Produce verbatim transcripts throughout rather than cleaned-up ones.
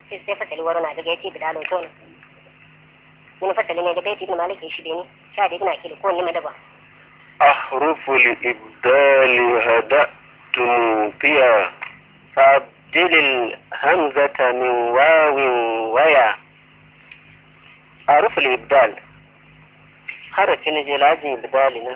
sai sai fatali waro na daga yace bidalo to ne mun fatali ne da bai tin maliki shi ne sha da ina kili ko ne madaba أحرف الإبدال هدأت موطيا فأبدل الهمزة من واو ويا. أحرف الإبدال حرف نجلاجي إبدالنا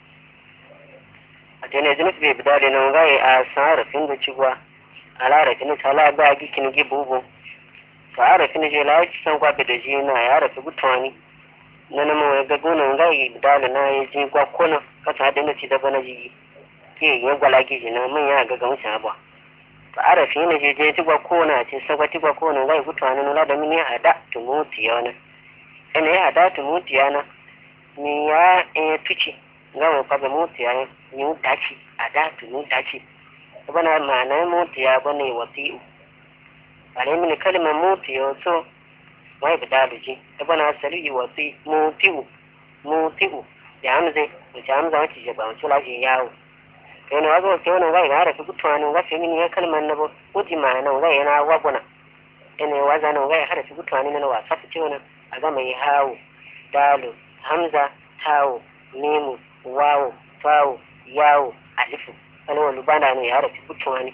أتني زنس بإبدالنا وغاية آسان رفين بچوا على رفين تلا باقي كنجي بوبو فعرف نجلاجي سنقوا بدجينا يعرف بطواني nana mo ga gona ngai dala na yi gwa kona ka ta da nace da bana ji ke ya gwala ki na mun ya ga ga musa ba to arafi ne je je ti gwa kona ce sagwa ti gwa kona ngai gutwa na nula da mini ada to muti yana ene ya ada to muti yana ni ya e tuci ngawo ka ga muti yana ni daci ada to ni daci bana ma na muti ya bane wasi'u ale mini kalmar muti yo so wai bida ji ibana asali wasi mutiu mutiu ya hamze da hamza wace je ba wace laji yawo kai ne wazo ke wannan gai gara su gutwani ga sai mini ya kalman nabo uji ma nan gai yana waguna ene waza nan gai har su gutwani nan wa fata ce wannan a ga mai hawo dalu hamza tawo mimu wawo fawo yawo alifu kana wani banda ne ya har su gutwani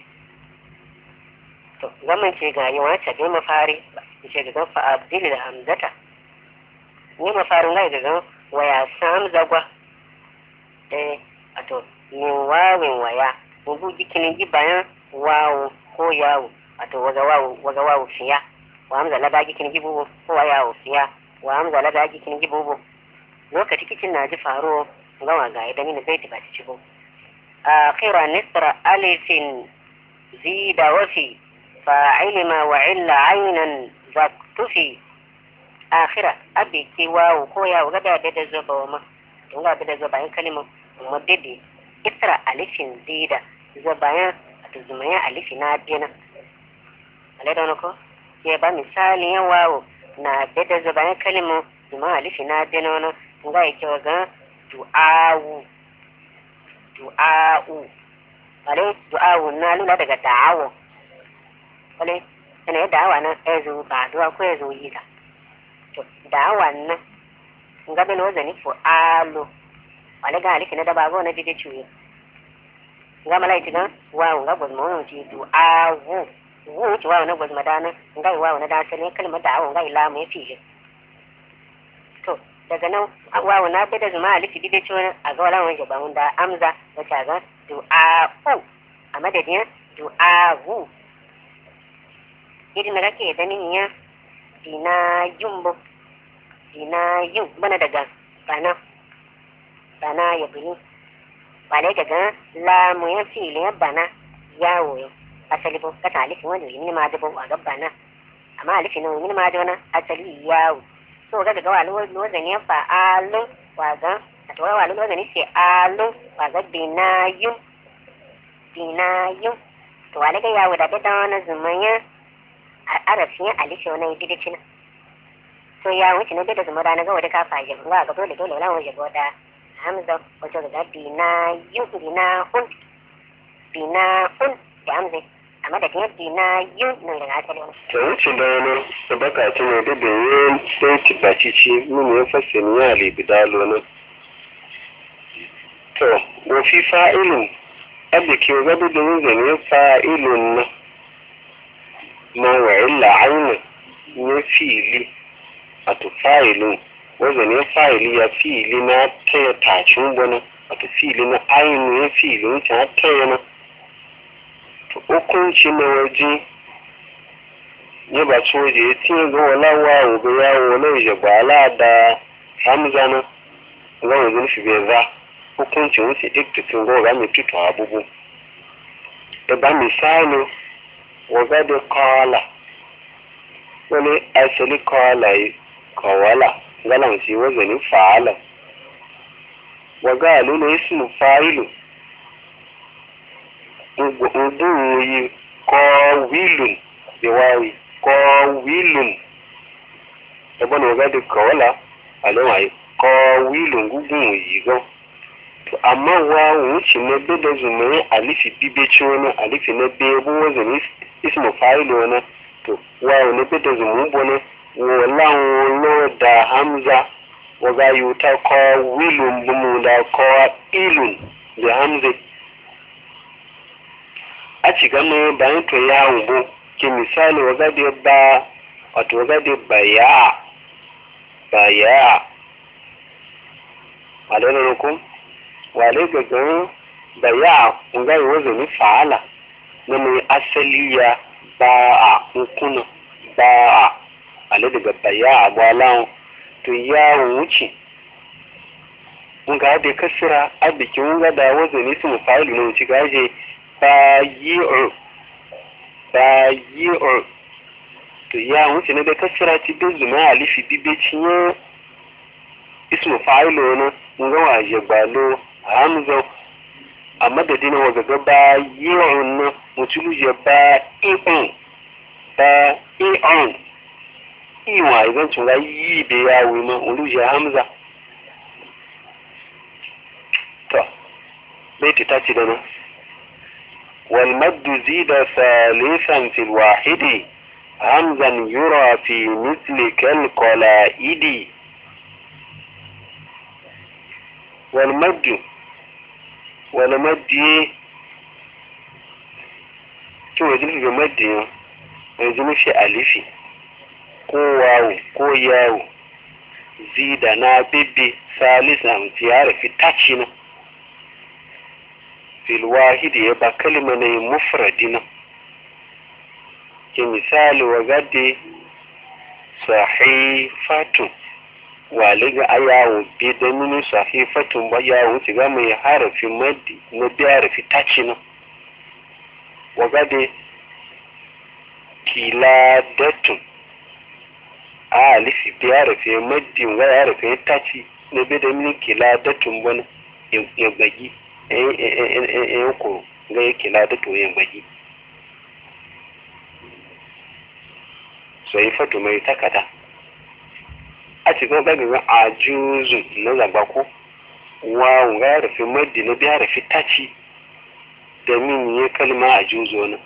to zaman ce ga yi wace ga mafari ce ga fa abdil da hamzata ni mafarin ga ga waya sam zagwa eh ato ni wawin waya bugu jikin ji bayan wawo ko yawo ato waga wawo waga wawo fiya wa hamza la da jikin ji bubu ko yawo fiya wa hamza la da jikin ji bubu lokaci kicin na ji faro ga waga idan ni bai ta ci bu akhira nisra alifin zida wa fi fa'il ma wa illa aynan zaktufi akhira abi ki wawo ko yawo ga da da zuba ma don ga da zuba in kalima muddidi isra alifin zida zubayan to zumayan alifi na dina ale don ko ke ba misali yan wawo na da zubayan kalima zumayan alifi na dina no ga yake ga du'awu du'awu ale du'awu na lula daga da'awo ale ina da'awa nan ezu ba du'a ko ezu yida to da'awa nan nga beno zani fo alu wale ga alifi na da bago na dide chuye nga malaiti ga wa nga gozmo no ti du awu wu ti wa na gozma dana nga wa na da sene kalma da'awa nga ila mu yafi to daga nan wa na bada zuma alifi dide chuye a ga wala wani ba da amza wata ga du awu a madadin du awu idan kake da ninya dina jumbo dina yin bana daga bana bana ya bini wale daga lamu ya fili ya bana yawo asali bo kata alifi wani ni ma da bo a bana amma alifi no ni ma da wana asali yawo so ga daga walo lo zan ya fa alu waga to walo lo zan ce alu waga dina yin dina yin to wale ga yawo da da wani zumanya a arafin alifi wani didicina so ya wuce na da zuma rana ga wadda ka faje ga ga dole dole wala waje goda hamza wato ga dina yu dina un dina un da hamza amma da kuma dina yu nan da asali to wuce da wani da baka ce ne da yin sai ti baci ci mun ya fasani ya li bidalo ne to wa fi fa'ilun abda ke ga da yin ne fa'ilun na ma wa illa ayna ne fi'li wato fa'ilin wanda ne fa'ili ya fi'ili na taya tashin wani wato fi'ili na ainihin ya fi'ili wancan ya taya na to hukunci na waje ya ba ci waje ya tiye ga wala wawo ga yawo wala ya ba ala da hamza na ga wanzu nufi bai za hukunci wuce iktitin ga ga mai tutu abubu da ba misali waga da kawala wani asali kawala yi kawala galan shi wazanin fa'ala wa galu ne ismu fa'ilu ubuyi qawilun biwawi qawilun tabon waga da kawala alawai qawilun gugun yi go to amma wa wuce ne da zumai alifi bibe ci wani alifi na bebo wazanin ismu fa'ilu wani to wa ne bida zumu bone wallan lo da hamza wa ga yuta ko wilun bumu da ko ilun da hamza a ci gano bayan to ya wubo ki misali wa ga da ba wato ga da baya baya alana ko wale ga gan baya nga yi wazani fa'ala na mai asali ya ba a hukuna ba a ale daga baya a gwalan to ya wuce nga da kasira a bikin nga da wazani su mafa'ilu na wuce gaje ba yi'u ba yi'u to ya wuce na da kasira ti bin zuma alifi bibe cinye ismu fa'ilu na nga waje gbalo hamza a madadin wa gaga ba yi'un na mutum ya ba i'un ba i'un iwa idan tun ga yi da yawo ma uluje hamza to bai ta ci da na wal maddu zida salisan fil wahidi hamzan yura fi misli kal qalaidi wal maddu wal maddi to wajen ga maddi yanzu mafi alifi ko wawo ko yawo zida na bibbi salisa ziyara fitaci na filwahidi ya ba kalima na yi mufradi na ke misali wa gade sahifatun wale ga ayawo bi da mini sahifatun ba yawo ci ga mai harafin maddi na biyar fitaci na wa gade kiladatun a alifi biya rufe maddin ga ya rufe taci na bi da mini kiladatun wani ya bagi ya ko ga ya kiladatu ya bagi sai fatu mai takada a cikin gagagan a juzu na zabako wa ga ya rufe maddi na biya rufe taci da mini ya kalma a juzo wani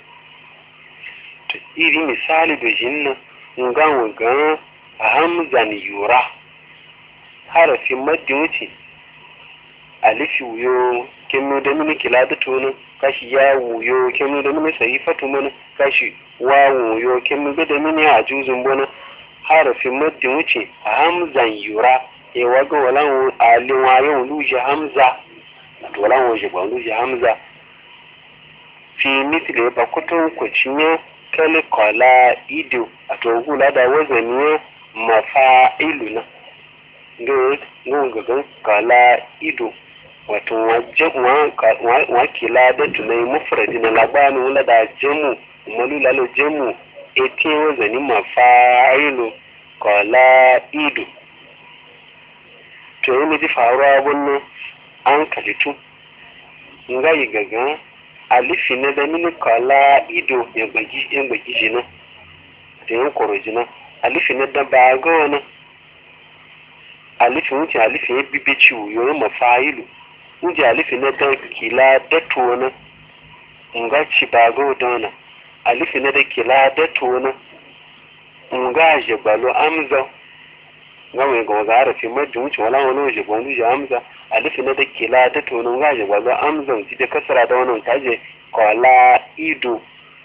iri misali da jinna ngan gan hamzan yura harafin maddi wuce alifi wuyo kemno da mini kiladatu ne kashi ya wuyo kemno da mini sahifatu mana kashi wa wuyo kemno da mini a juzun bona harafin maddi wuce hamzan yura e waga walan alin wayo luje hamza to walan waje ba luje hamza fi misli ba kutun ku cinye kali kola ido a togula da wazani mafa'ilu na ngon gagan kala ido wato wakila da tunai mufradi na labani wula da jemu umaru lalo jemu ete wazani mafa'ilu kala ido to yi miji faruwa wannan an kalitu nga yi gagan alifi na da mini kala ido ya gbagi jina da yin koro jina alifi na da baga wani alifi wuce alifi ya bibe ciwo yoyin mafa'ilu wuce alifi na da kila dato wani nga ci baga wadana alifi na da kila dato wani nga jebalo amza nga mai ga waga harafi majin wuce wala wani waje gwanzu ji amza alifi na da kila dato wani nga jebalo amza wuce da kasara da wani kaje kwala ido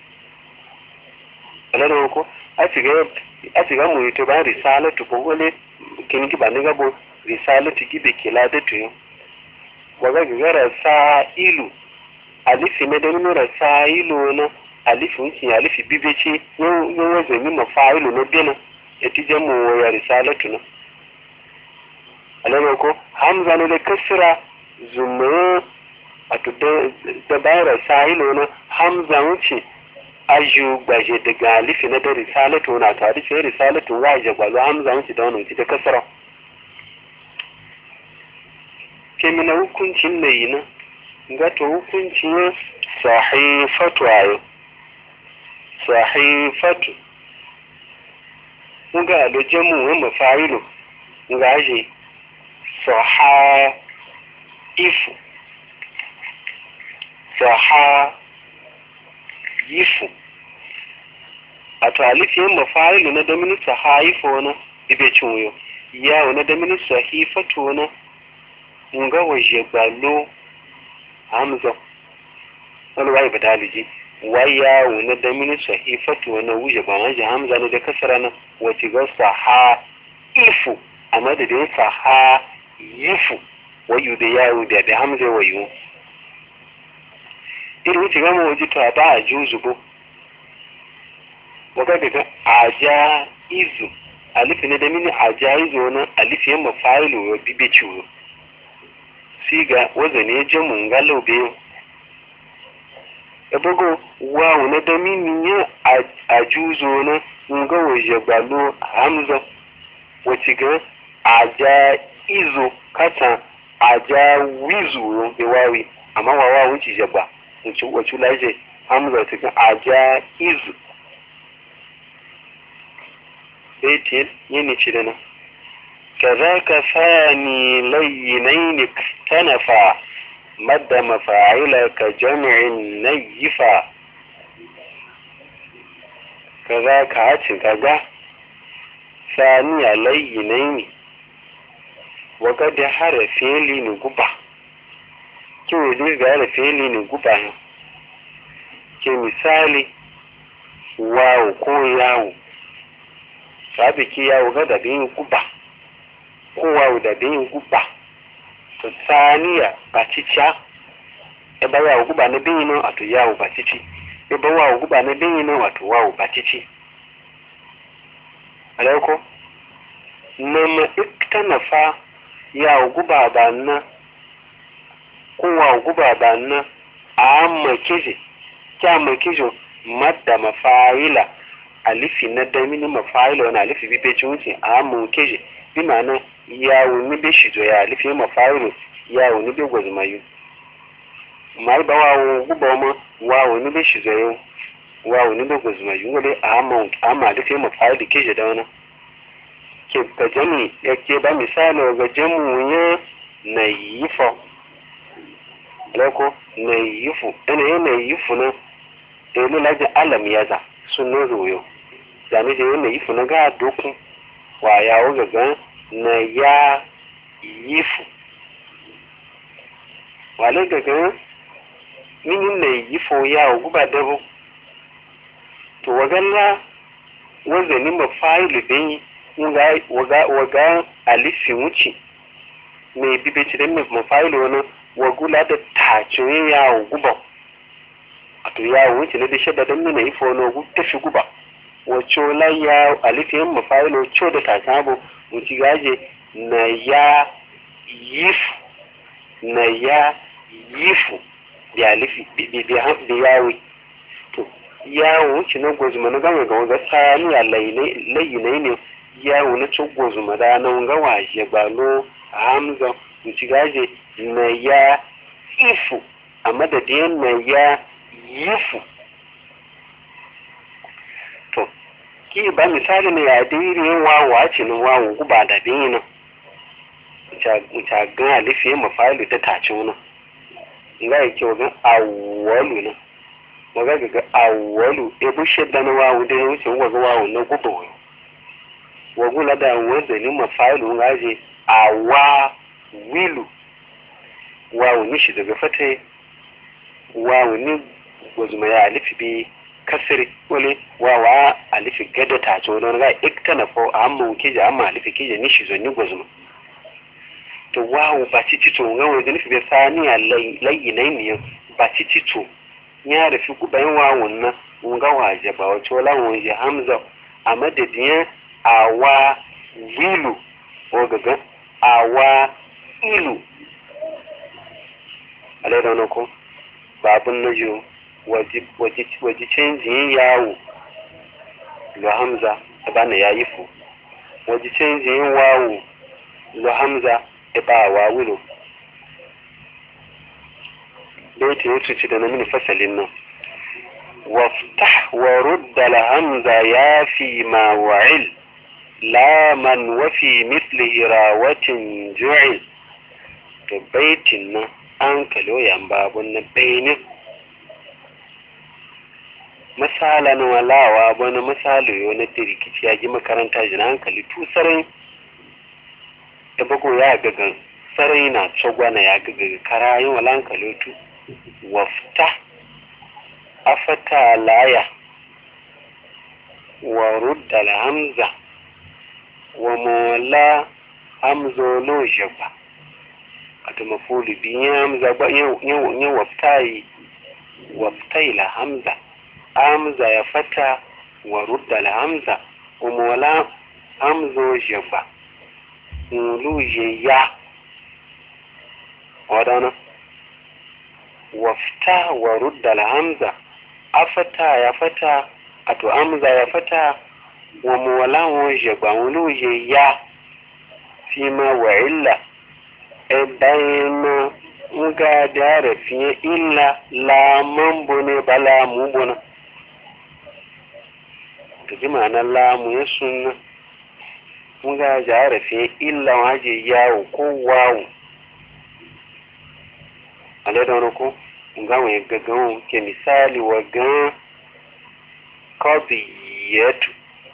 alana ko a shiga mu to ba risalatu ko wale kin ki ba ni gabo risalatu ki be kila da to waga gara sa ilu alifi ne da nura sa ilu na alifi wuci alifi bibeci yo yo wazo ni mafailu na bina yatije mu ya risalatu na alana ko hamza ne da kasra zumu wato da bayar sahilu na hamza wuce aju gbaje daga alifi na da risalatu na tare ce risalatu waje gwazo hamza wuce da wani wuce da kasara ke mina hukuncin na yi na ga to hukuncin sahifatu ayo sahifatu nga lo jamu wa mafa'ilu nga aje sahaifu saha yifu a to alifiyan mafa'ilu na da mini sahaifa na ibe cinyo yawo na da mini sahifatu na nga waje gbalo hamza wani wai badaliji wai yawo na da mini sahifatu na wuje ba waje hamza ne da kasara na wace ga saha ifu a madadin saha yifu wayu da yawo da da hamza wayu irin wuce gama waje to ba a juzu ko waka daga aja izu alifi ne da mini aja izu wani alifi yamma fa'ilu wa bibe ciwo siga wazane jamun galo biyu ebogo wawu na da mini ya ajuzo na nga waje gbalo hamza wace ga aja izu kata aja wizu da wawi amma wawa wuce jaba wacce laje hamza cikin aja izu baitin yini ci da nan كذاك ثاني لينين اكتنفا مد مفاعل كجمع نيفا كذاك عاتن كذا ثاني لينين وقد حرفين لنقبع كيف يجب حرفين لنقبع كمثال واو كو ياو sabiki yawo ga da bin guba kowa da bin guba to saniya ba cica e ba yawo guba na bin no ato yawo ba cici e ba wawo guba na bin no ato wawo ba cici alako nama iktanafa yawo guba ba na kowa guba ba na amma kije kya kijo madda mafa'ila alifi na damini mafa'ila wani alifi bi bai wuce a mun keje bi ma'ana yawo ni bai shizo ya alifi mafa'ila yawo ni bai gwazumayu ma ba wawo guba ma wawo ni bai shizo yau wawo ni bai gwazumayu wale a amma amma alifi mafa'ila keje da wani ke ka jami ya ke ba misali ga jamu ya na yifa lako na yifu ina yana yifu na elu lajin alam yaza sun nozo yau zane da yana yifu na ga dokun wa yawo gaga na ya yifu wale gaga minin na yifo yawo guba dabo to wagalla wazani mafaili bin waga waga alifi wuce mai bibici da mafaili wani wagula da tacin yawo guba to yawo wuce na da shadda don nuna ifo wani wagu tafi guba wacce la ya alifiyan mafailo co da tasabo wuce gaje na ya yifu na ya yifu da alifi da yawo to yawo wuce na gozuma na gama ga waga sani a layinai ne yawo na co gozuma da na wanga waje gbalo hamza wuce gaje na ya ifu a madadin na ya yifu to ki ba misali ne ya diri wawa ce nan wawo guba da bin nan ta ga alifi mafali ta tace wannan nga yake wagan awwalu nan waga ga awwalu e bu shedda na wawo da wuce waga wawo na guba wayo wagu la da wanda ni mafali ngaje awa wilu wawo ni shi daga fate wawo ni gozuma ya alifi bi kasiri wani wawa alifi gada ta ce wani ga iktana ko amma wuke ja amma alifi kije ni shi zonni gozuma to wawo ba ci to ga wani nufi bai saniya layi na yin ba ci to ya rufi gubayin wawon na nga waje ba wace wala waje hamza a madadin awa wilu ko gaga awa ilu alai da ko babun najo waje canjin yawo lo hamza bana ya yi fu waje canjin wawo lo hamza ba wa wilo dai ta yutu ci da na mini fasalin nan waftah wa rudda la hamza ya fi ma wa'il la man wa fi mithlihi rawatin ju'il to baitin nan an kalo yan babun na bainin misala na walawa bana misali yo na rikici ya ji makaranta jina hankali tu sarai da bago ya gaga sarai na tsogwana ya gaga karayin wala hankali tu wafta afata laya wa rudda alhamza wa mola hamzo lo jaba ata mafulu biyan hamza ba yin waftai waftai la hamza hamza ya fata wa rudda alhamza wa mola hamzo jaba mulu ya wadana wafta wa rudda alhamza afata ya fata ato amza ya fata wa muwala wonje ba wuluje ya fima wa illa e bayna nga dare fiye illa la mambone bala mubona to bi ma'ana la mu yasunna nga dare fiye illa waje yawo ko wawo ale don ko nga we gagan ke misali wa gan qadiyatu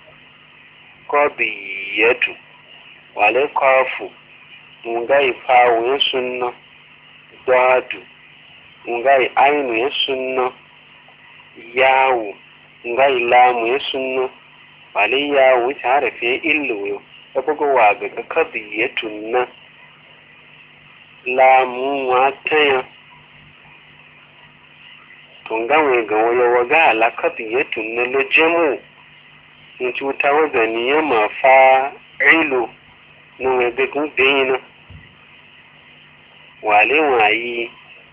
qadiyatu wale kafu ngai fawo sunna dadu ngai ainu sunna yawo ngai lamu sunna wale yawo tare fi illu da bugo wa ga qadiyatu na lamu wata tungawe ga wayo waga alakati yetu nelo jemu nti utawaza ni yama fa ilu nuwe begun beyina wale wayi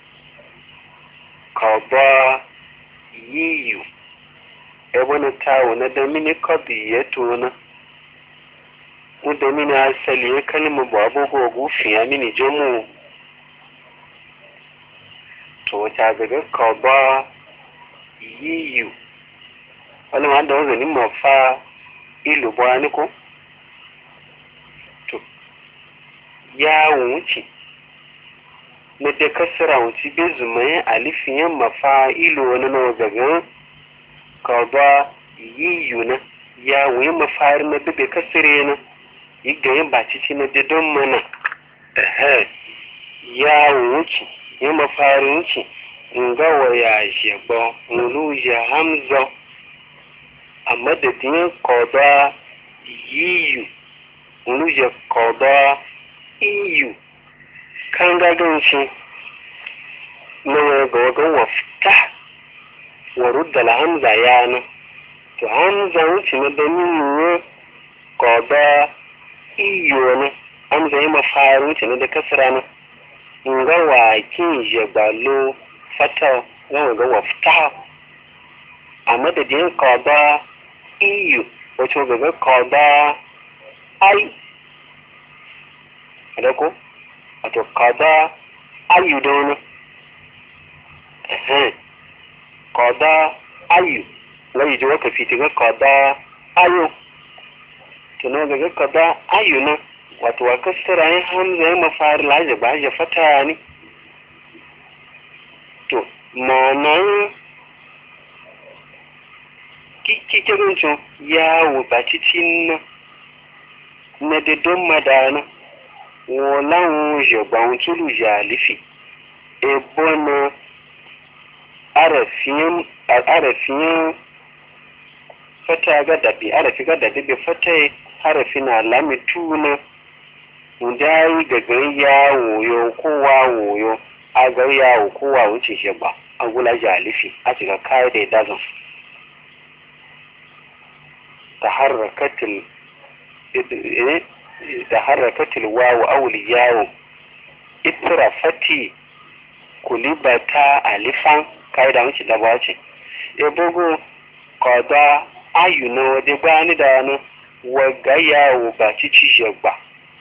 kaba yiyu ebona tawo na damini kadi yetu na udamini asali kalima babu go gufi ya mini jemu to ta daga kaba yiyu wani ma da wazani mafa ilu ba ni ko to ya wuce na da kasara wuce bai zumayen alifiyan mafa ilu wani na wagagan kaba yiyu na ya wuyi mafari na bebe kasare na yi gayin ba cici na didon mana ya wuce yi mafarin ci nga waya shegbo nulu ya hamza a madadin koda yiyu nulu ya koda iyu kan gagan shi na waya ga wagan wafta wa rudda hamza yana to hamza wuce na damin ne koda iyu ne hamza yi mafarin ci na da kasara na nga wa kin jebalo fata nga ga wafta a madadin qada iyu wato ga qada ai adako wato qada ayu don eh qada ayu lai jo ka fiti ga qada ayu to no ga qada ayu na wato wa kasara yin hamza ya mafari laje ba ya fata ne to ma'anan kikikirin yawo ba cikin na na didon madana wolan jagban tulu jalifi ebo na arafiyin fata ga dabi arafi ga dabi bai fata harafi na lamitu na njayi gagan yawo yo kowa woyo a ga yawo kowa wuce shi ba a gula jalifi a cika kayan da ya dazan ta harrakatil wawo auli yawo itira fati kulibata alifan kayan da wuce da ba ce ya bugu kada ayu na waje bani da wani waga yawo ba ci ci shi ba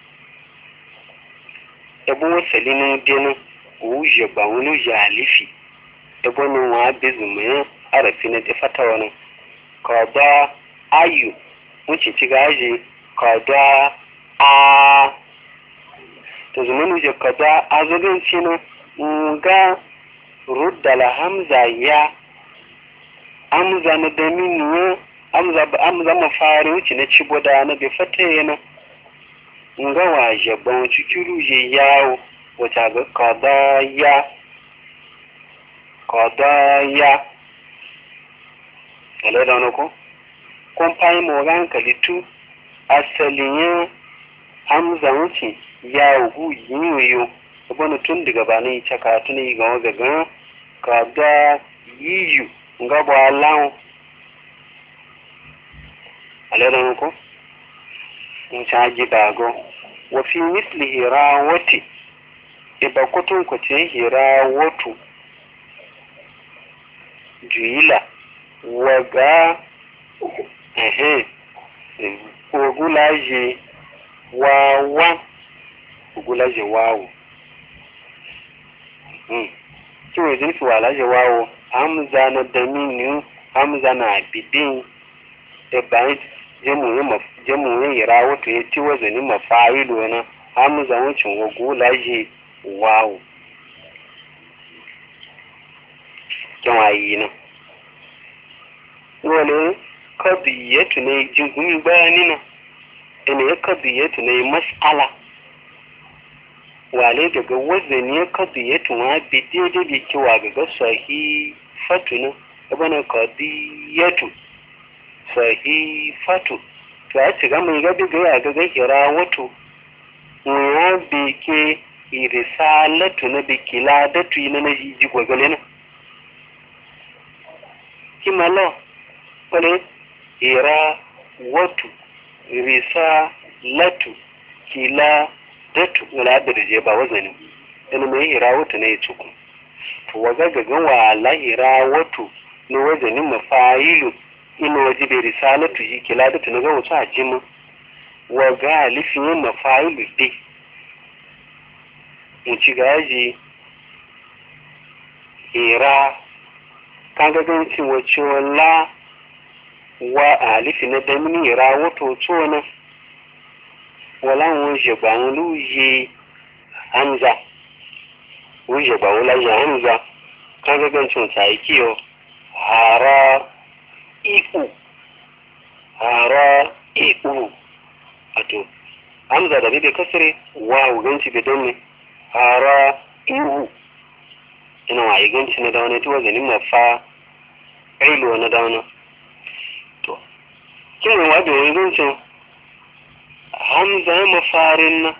ebo wasali no denu uje ba wonu jalifi ebo no wa bezume arafi na tefata wono kada ayu wuce ci gaje kada a to zumanu je kada azogin cino nga rudda la hamza ya amza na da miniyo amza amza mafari wuce na ciboda na bai fata yana nga waje ban cikiru je yawo wata ga kada ya kada ya ale da wani ko kun fayi moran kalitu asalin hamza wuce ya ugu yiwu wani tun daga ba ne caka tuni ga wagagan kada yiyu nga ba lawo ale da wani ko in caji bago wa fi misli hira wati iba kutun kwace hira watu juyila waga ehe ogulaje wawa ogulaje wawo hmm kiwe zin fi walaje wawo hamza na daminu hamza na bidin eba jemu yema jemu yira wato ya ci wazani mafa'ilu na hamza wucin ogulaje wawo kyanwayi na wani kadiyatu ne jingumi bayani na ina ya kadiyatu ne mas'ala wale daga wazani ya kadiyatu ma bi daidai da kiwa ga sahi fatu na ibana kadiyatu sahi fatu to a ci gama ga daga ya ga hira wato ya bi ke irisalatu na bi kiladatu ina na ji gwagwale na kimalo wale ira watu risa latu kila datu wala dirje ba wazani ina mai ira watu ne tuku to waga gagan wala ira watu ne wazani mafailu ina waje da risalatu ji kila datu na ga wata ajima waga alifin mafailu dai in ci gaji ira kaga gancin wacce wala wa alifi na damini ira wato tsona wala wuje ba wuje hamza wuje ba wala ya hamza kaga gancin sai kiyo hara iku hara iku ato hamza da bibe kasre wa ganci be donne hara iku ina wa yi ganci na dauna tuwa ganin mafa ƙailo na dauna to kin wa da yi gancin hamza mafarin na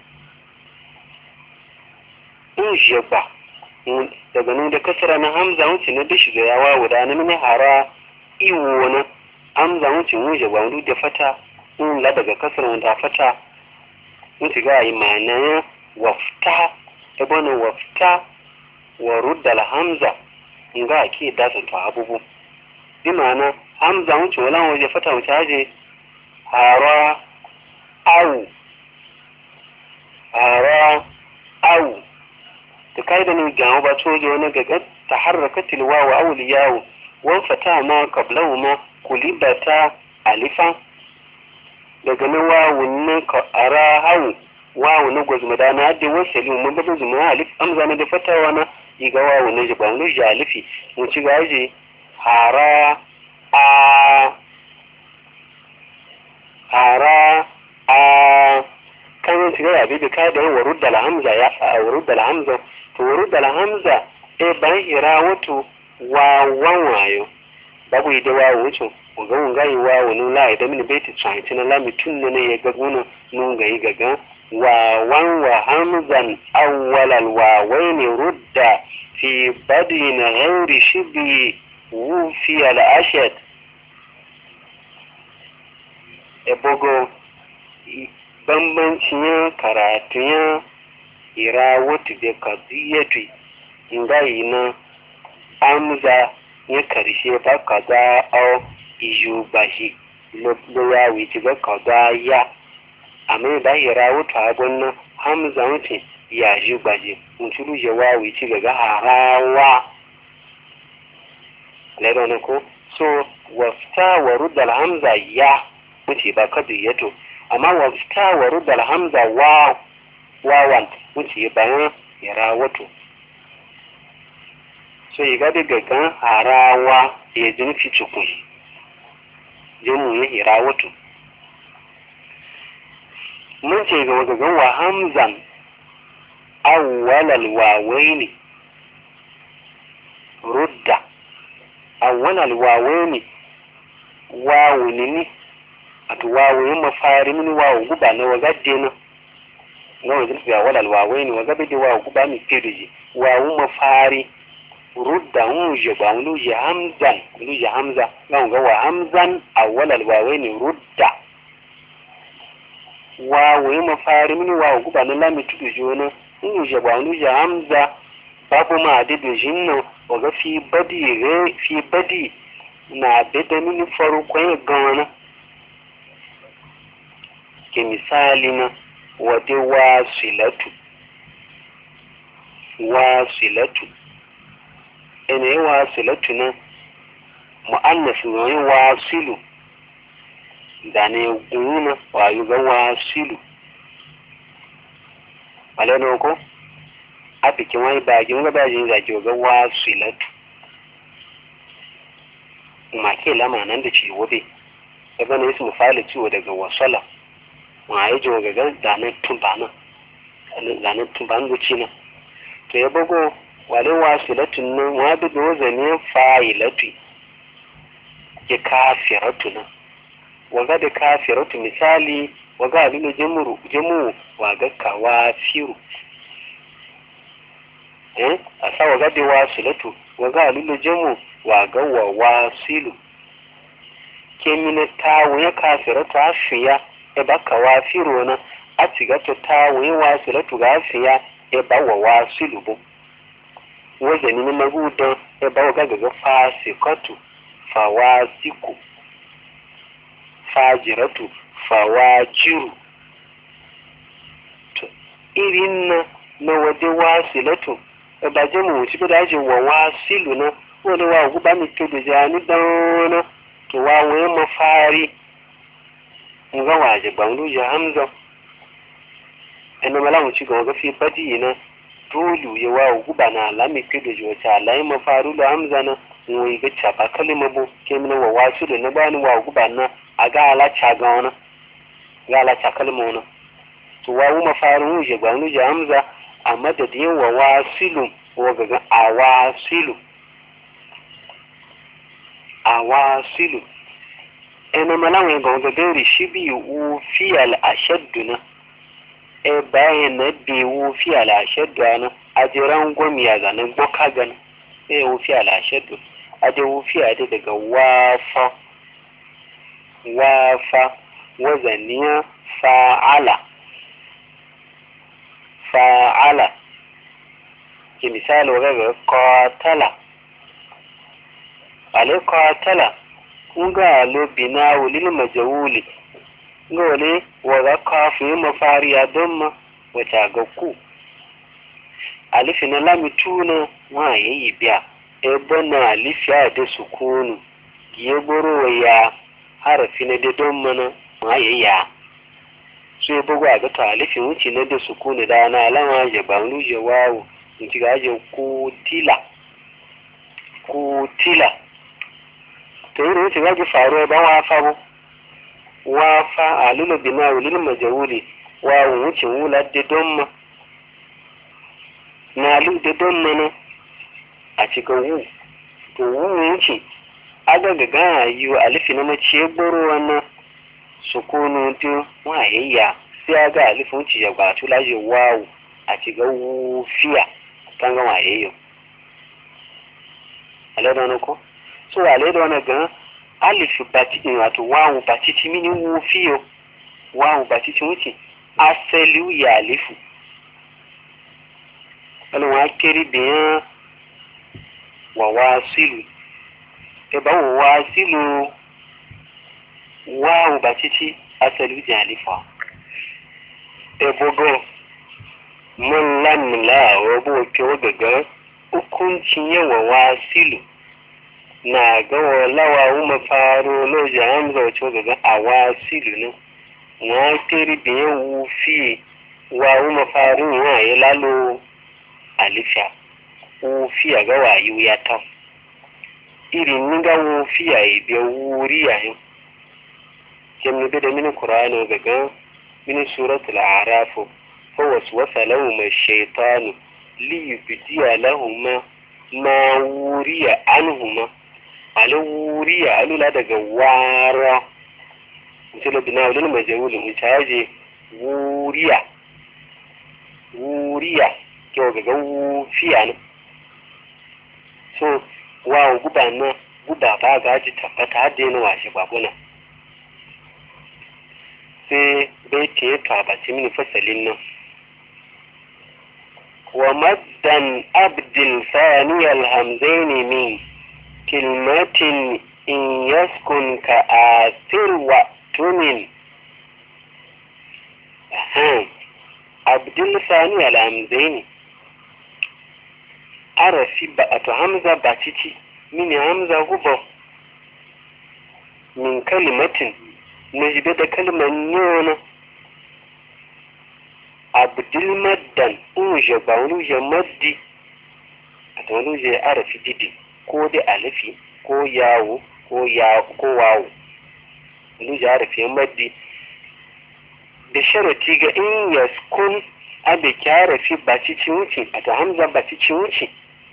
in sheba daga nan da kasara na hamza wuce na dashi da yawa guda na mini hara iwo na hamza wuce mun sheba wani da fata in la daga kasara wanda fata in shiga yi ma'ana wafta ta bane wafta wa rudda hamza nga ake dasa to abubu bi ma'ana hamza wuce wala waje fata wuce aje hara au hara au to kai da ni gawo ba toje wani gaga taharrakatil wawu aw liyawu wan fata ma qablahu ma kulibata alifan daga nan wawu ne ka ara hau wawu na gwazmada na da wasali mun da zuma alif amza na da fatawa na iga wawu na jiban lu jalifi mun ci gaje hara a hara a kan ci ga abi da kai da warudda alhamza ya fa warudda alhamza to warudda alhamza e ban hira wato wa wanwayo babu ida wawu wucin ga mun gai wawu nun la idan min baiti tsanci na la mitun ne ya ga guna nun ga yi gaga wa wan wa hamzan awwal al wawain rudda fi badin ghairi shibi wufi al ashad e bogo bambancin karatun ira wata da kadiyatu ngai na amza ya karshe ba kaza au iyu bashi lo ya wuce ba kaza ya amma ba ira wata abun hamza wuce ya ji baje mutulu je wa wuce ga harawa lero ne ko so wafta wa rudda hamza ya wuce ba kadiyatu amma wafta wa rudda hamza wa wawan wuce bayan ira wato so yi ga daga gan harawa ya jin fi tukun jamu ya hirawatu mun ce ga wagagan wa hamzan awwalal wawaini rudda awwalal wawaini wawu nini atu wawu yin mafari mini wawu guba na wagadde na ga wajen fi awwalal wawaini wagabe de wawu guba mi pedoji wawu mafari rudda unje ba unuje hamzan unuje hamza ga ga wa hamzan awwalal wawaini rudda wawu yin mafari mini wawu guba na lami tudu jona unuje ba unuje hamza babu ma da dojin nan waga fi badi re fi badi na beda mini farkon gana ke misali na wade wasilatu wasilatu ene wasilatu na mu'annas ne wasilu da ne guna wayu ga wasilu alano ko a bikin wani bagin ga bajin zaki ga wasilatu ma ke lama nan da ciwo be daga ne su fa'ala ciwo daga wasala ma yi jo ga zanen tumbana zanen tumban guci na to ya bago wale wasilatun nan wa bi do zane fa'ilatu ke kafiratu nan waga da kafiratu misali waga abin jamuru jamu waga kawafiru eh asa waga da wasilatu waga abin jamu waga wa wasilu kemina tawo ya kafiratu afiya e ba kawafiru na a ciga to tawo ya wasilatu ga afiya e ba wa wasilu bu wazani ni magudan e ba waga ga fasikatu fawasiku fajiratu fawajiru to irin na na wade wasilatu e ba je mu ci da je wa wasilu na wani wa guba mi to da jani dan to wa waye mafari nga waje bangu ya hamza ina mala mu ci ga fi badi na dole ya wa guba na lami to da jo ta lai mafaru da hamza na mu ga chapa kalima bo kemina wa wasilu na bani wa guba na aga ala chaga wana ga ala chakalma wana to wawu mafarin wuje ba wuje hamza a madadin wa wasilu wa gaga awasilu awasilu ena malawa ga ga gari shibi u fi al ashadduna e bayan na bi u fi al ashadduna ajiran gomiya ga nan boka ga e u fi al ashaddu aje u fi ade daga wafa wafa wazaniya fa'ala fa'ala ki misali waga qatala ale qatala nga lo bina ulil majawuli ngole waga kafu mafari ya damma wata ga ku alifi na lamituna wa yayi biya e bana alifi da sukunu yeboro ya harafi na da don mana ma yayya sai bugu a ga talifin wuce na da sukuni da na alama ya bangu ya wawo in ci gaje ko tila ko tila to yi wuce gaje faruwa ban wafa bu wafa a lulu bina wulil majawuli wawo wuce wula da don ma na lu da don mana a cikin wu to wu wuce aga gaga yi alifi na mace gboro wannan sukunu din wayayya sai aga alifin ci ya gbatu laje wawu a ci ga wufiya kan ga wayayyo alada na ko so alada wana ga alifi bati wato wawu bati ci mini wufiyo wawu bati ci wuce asali ya alifu alwa keri biyan wa wasilu eba wo wasilu wa ba cici asali jalifa ebogo mun lan la wo bo ke gaga hukuncin yawa wasilu na ga lawa uma faro lo jam zo cho gaga awasilu ne na teri be wu fi wa uma faro wa yelalo alifia wufiya ga wayu ya ta irin ni ga wufiya ya biya wuriya yau kem bi da mini qur'ano gaga mini suratul a'raf fa waswasa lahum ash-shaytanu li yubdiya lahum ma wuriya anhuma ala wuriya alula daga wara mutilo bina ulul majhul mutaje wuriya wuriya kyau ga wufiya ne so wa guba na guba ba gaji tabbata har da washe babuna sai bai ce ka ba ci mini fasalin nan wa maddan abdin saniyal hamzaini min kilmatin in yaskun ka asir wa tumin abdul saniyal hamzaini arafi ba a to hamza ba cici mini hamza guba min kalimatin na jibe da kalmar nuna abdul maddan uje ba wani uje maddi a ta wani uje arafi didi ko da alifi ko yawo ko ya ko wawo wani uje arafi maddi da sharati ga in yaskun abe kyarafi ba cici wuce a ta hamza ba cici wuce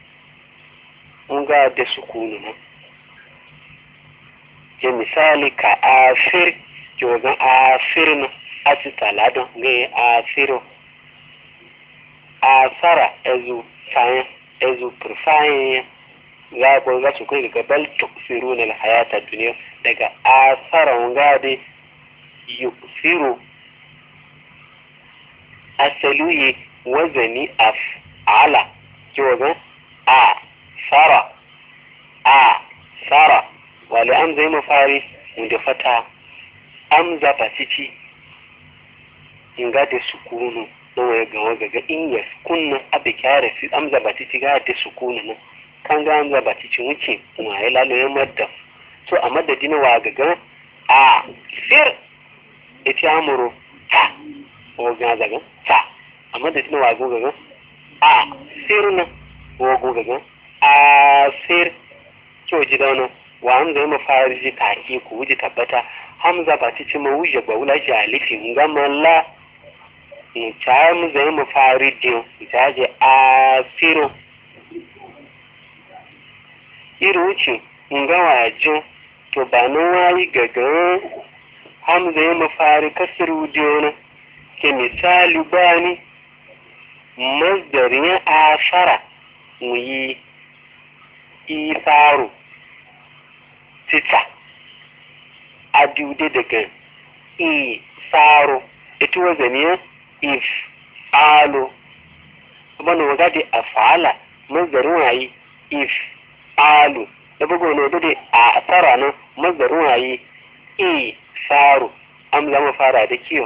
nga da sukunu na ke misali ka afir ke wajen afir na a ci taladon ga afiro asara ezu fayin ezu turfayin ya ko ga su kai ga bal tuksiru na hayata duniya daga asara nga da yuksiru asaluyi wazani af ala ke wajen a sara a sara wale an zai mafari inda fata amza ba cici in ga da sukunu na waya gawa gaga in ya kunna abu kyara fi amza ba cici ga da sukunu na kan ga amza ba cici wuce ma ya lalo ya madda so a madadin wa gaga a sir ita amuro ta o ga zaga ta a madadin wa gaga a sir na o gaga asir kyau ji dauna wa hamza yi mafari ji take ku wuji tabbata hamza ba ci cima wuje ba wula ji alifi gama la in ca hamza yi mafari jiyo ta je asiro iri wuce in gawa jiyo to ba nan wayi gaga hamza yi mafari kasir wujiyo na ke misali bani masdarin asara mu yi isaru tita a dude daga isaru ita wazaniya if alo kuma na wagade a fa'ala mazarin wayi if alo da bugu na wadda a tsara na mazarin wayi isaru an zama fara da kiyo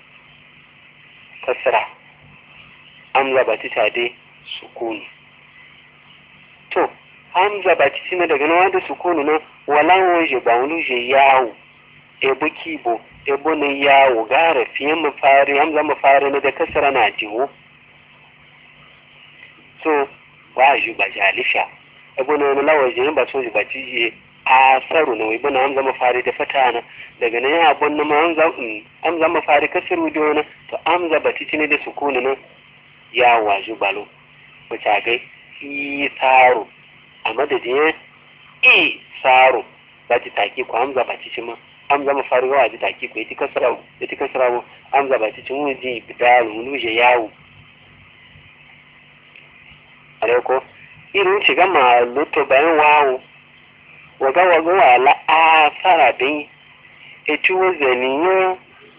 kasra an zaba tita dai sukuni to hamza ba ci na daga nawa da sukunu na walan waje ba wani je yawo e buki bo e bonin yawo gara fiye mafari hamza mafari na da kasara na jiwo so wa ju ba jalisha e bonin wani lawaje ba so ba ci je a saru na wai bonin hamza mafari da fata na daga nan ya abun na ma hamza hamza mafari kasaru da wani to hamza ba ci ne da sukunu na yawo ju balo ba ta gai i taro a madadin i saro za ta taki ku hamza ba ci ma hamza ma faru wa ji taki ku ita kasara ita kasara mu hamza ba ci mun ji bidalu mun je yawo aleko irin shiga ma luto bayan wawo waga waga wala a sara din etu wazaniya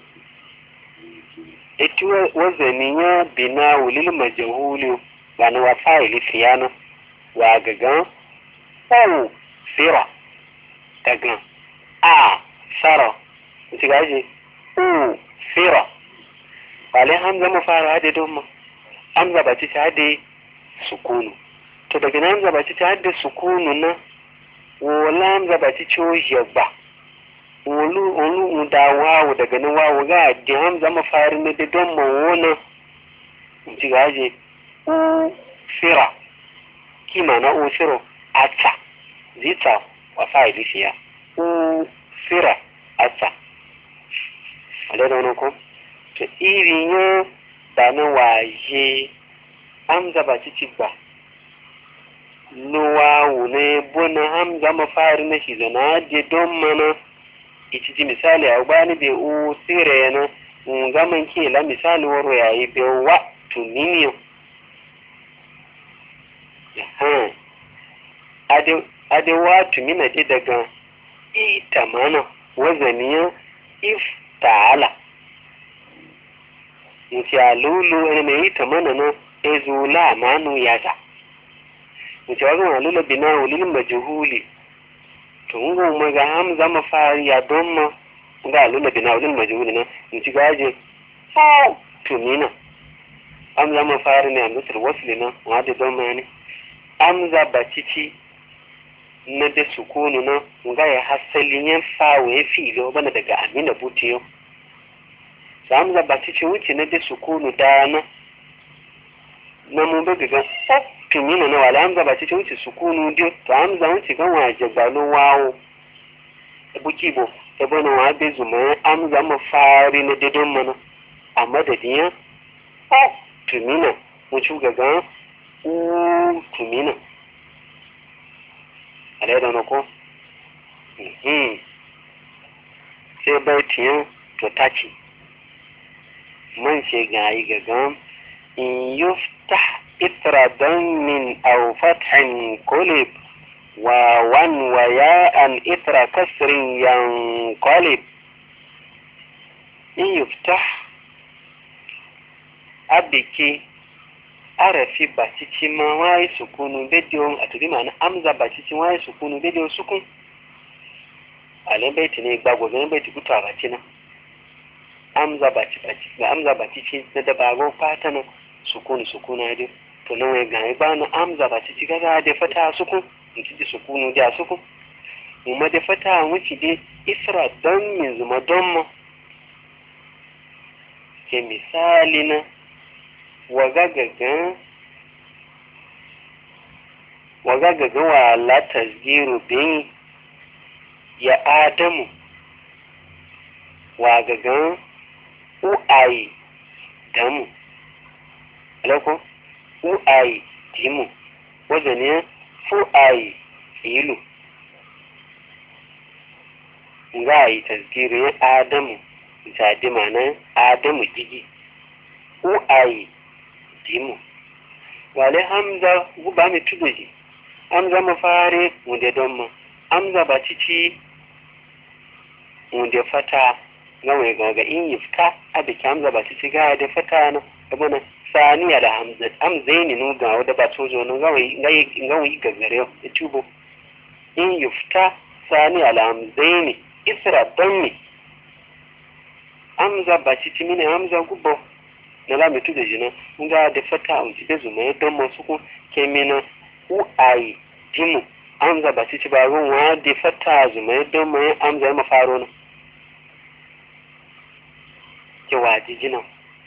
etu wazaniya bina wulil majhulu bani wa fa'ili fiyana wa gagan o sira gagan a sara ci gaji o sira wale hamza mu fara hade don mu hamza ba ci ta hade sukunu to daga nan hamza ba ci ta hade sukunu na wala hamza ba ci ciwo yabba wulu wulu da wawo daga nan wawo ga di hamza mu fara ne da don mu wona ci gaji u sira kima na usiro ata zita wa fa'ili fiya usira ata ale da ko to iri yo da na waje amza ba ci ba nuwa wune bona hamza mafari na shi zana je don mana iti ji misali a bani be u sire na ngaman ke la misali woro yayi be wa tuniniyo ha ade ade wa tunina de daga ita mana wazaniya if ta'ala inti alulu ne ita mana no ezula manu yaza mutawarin alula bina wulil majhuli to ngo maga hamza mafari ya domma ga alula bina wulil majhuli na inci gaje oh tumina hamza mafari ne amsar wasli na wada domma ne hamza batici na da sukunu na nga ya hasalin yan fawo ya filo bana daga amina butiyo hamza batici wuce na da sukunu dana na mun ba ga tumina na wala hamza ba cikin wuce sukunu din to hamza wuce kan waje galo wawo buki bo e bono wa be zuma hamza ma fari na dedon mana amma da diya oh tumina mu ci gaga u tumina ale da nako mhm sai bai tiyan to taci man ce ga yi gaga in yuftah إثر ضم أو فتح قلب وون وياء إثر كسر ينقلب إن يفتح أبكي أرفي باتيتي ما واي سكون بديو أتري معنى أمزا باتيتي واي سكون بديو سكون ألين بيتني إقباغو غين بيتي كتوا باتينا أمزا باتي باتي أمزا باتيتي ندباغو باتنا sukunu sukuna dai to nan wai ga ba na amza ba ci ga da fata suku in ci sukunu da suku kuma da fata wuce dai isra don min zuma don mu ke misali na waga gaga waga gaga wa la tasgiru bin ya adamu wa gaga uai damu alako fu ai timu wazane fu ai ilu ngai tazkiri adamu jadi mana adamu jiji fu ai timu wale hamza guba mi tudoji hamza mafare munde domma hamza batici munde fata gawe gaga in yifta abi hamza batici ga da fata na abuna saniya da hamza hamzaini nu ga wada ba tozo nu gawi ngai gawi gagare e tubo in yufta saniya da hamzaini isra dammi hamza ba ci timine hamza gubo na la metu de jina nga de fata on ti bezu me don mo suku kemina u ai dimu hamza ba ci ci ba gon wa de fata zu me don mo hamza ma faro na ke waji jina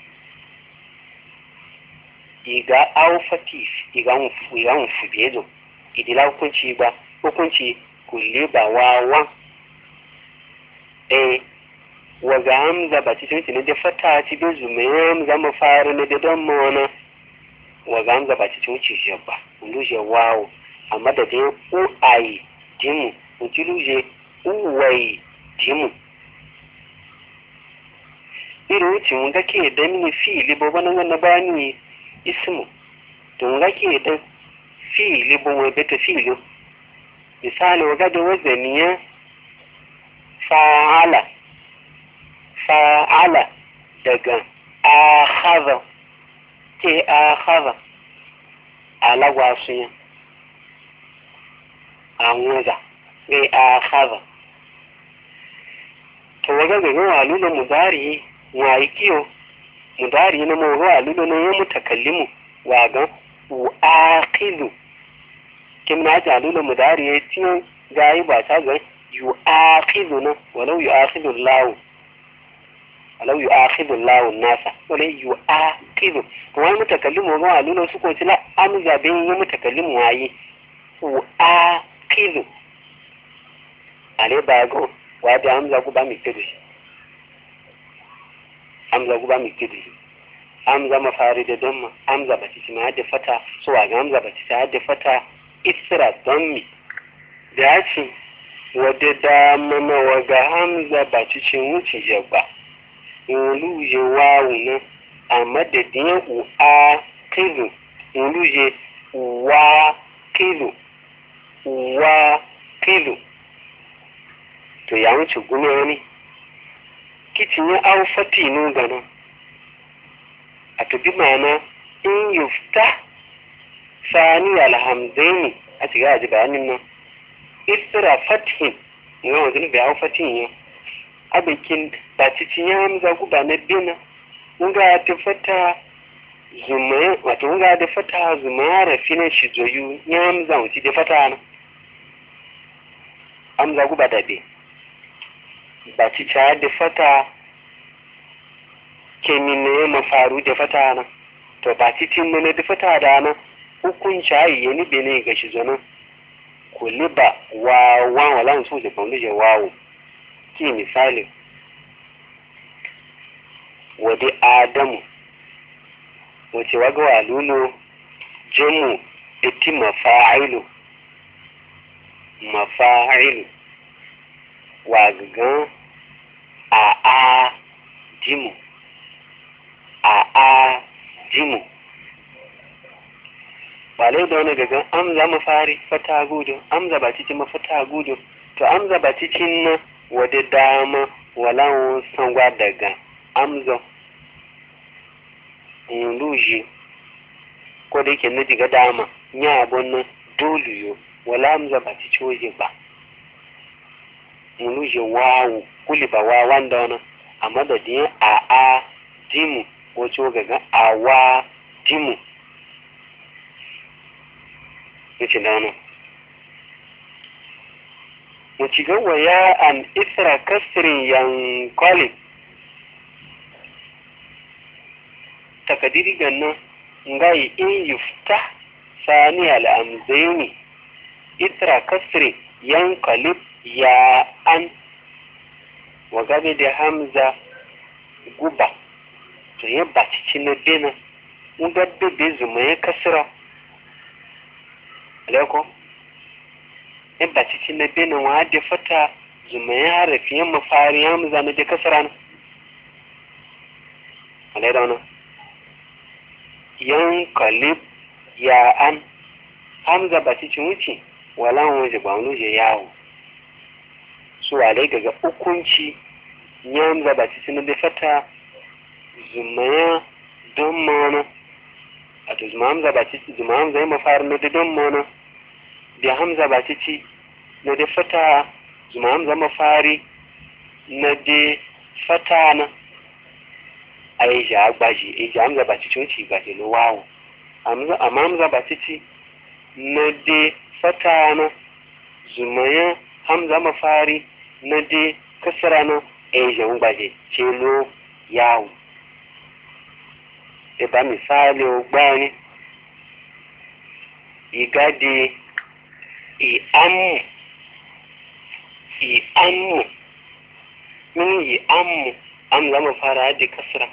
iga au fatif iga unfu iga unfu bezo idila hukunci ba hukunci kulle ba wawa eh waga hamza ba ci tunti da fata ci bezu me hamza ma fara ne da don mona waga hamza ba ci tunci shi ba unduje wawo amma da dai u ai dimu unduje u wai dimu iru ci mun ga ke da mini fili bo banan na bani ismu to ngake da fi'ili bo webe to fi'ili misali waga da wazaniya fa'ala fa'ala daga akhadha ke akhadha ala wasuya anwaza ke akhadha to waga ga walu na mudari wa ikiyo mudari na mawru alulo na yamu takallimu waga uaqidu kimna jalulo mudari ya tiyo gayi ba ta ga yuaqidu na walau yuaqidu Allah alau yu'akhidhu Allahu an-nasa wala yu'akhidhu wani mutakallimu ga aluna su ko tila amza bin yi mutakallimu wayi yu'akhidhu ale ba go wa da amza ku ba mi kidi amza ku ba mi kidi amza mafari da damma amza ba ci ma da fata so ga amza ba ci da fata isra dammi da ya ce wadda da mana waga hamza ba cikin wuce jaba oluje wawu na a madadin u'a kilu oluje wa kilu wa kilu to ya wuce gume wani kicin ya au fati nu gana a to bi mana in yufta sani alhamdaini a cikin aji bayanin nan isra fathin nga wazini bi au fathin ya abikin ba cikin ya hamza guba na bina nga ta fata zuma wato nga da fata zuma rafina shi zoyu ya hamza wuci da fata na hamza guba da bi ba cikin da fata kemine mafaru da fata na to ba cikin mana da fata da na hukunci ayi yani bene ga shi zonan kuliba wa wan wala su da kawai wawo ki misali wadi adamu wace waga walulo jamu iti mafa'ilu mafa'ilu wagagan a a jimu a a jimu balai da wani gagan amza mafari fata gudu amza ba cikin mafata gudu to amza ba cikin na wadda dama walan sangwa daga amza luji ko da yake na diga dama ya abun nan doluyo wala amza ba cikin waje ba luji wawu kuli ba wawan da wani a madadin a a dimu wacce gagan a wa dimu yace dano wuci ga waya an isra kasrin yan kwali takadiri ganna ngai in yufta sani al'amzaini isra kasri yan kwali ya an wagabe da hamza guba to ya baci cikin dena ngadda da zuma ya kasra alako in ba cikin na benin wa da fata zumayen harafiyan mafari ya mu zane da kasara na alai da wani yan kalib ya an hamza ba cikin wuce wala waje ba wani je yawo su alai daga hukunci ya hamza ba cikin da fata zumayen don mana a to zuma hamza ba cici zuma hamza ya mafari na didon mana da hamza ba cici na da fata zuma hamza mafari na da fata na a yi ja agbaji a yi ja hamza ba cici wuce gaji na wawo amma hamza ba cici na da fata na zuma ya hamza mafari na da kasara na a yi ja agbaji ce lo yawo ba misali ogbani igade iamu iamu mini iamu an zama fara da kasra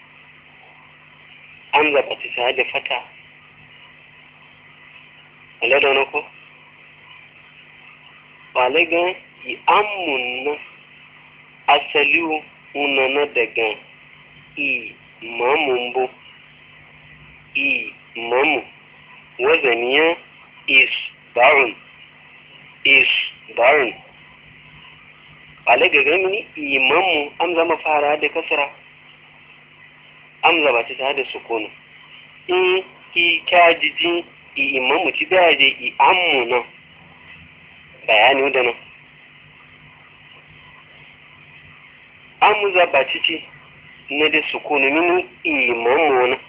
an zaba ta da fata wale da wani ko wale gan iamu na asali unana daga i mamumbu i mamu wazaniya is darun is darun alaga gani imamu an zama fara da kasara an zaba ta da sukunu in i kajiji i imamu ci daje i ammu na bayani da nan amu zaba ci na da sukunu mini imamu na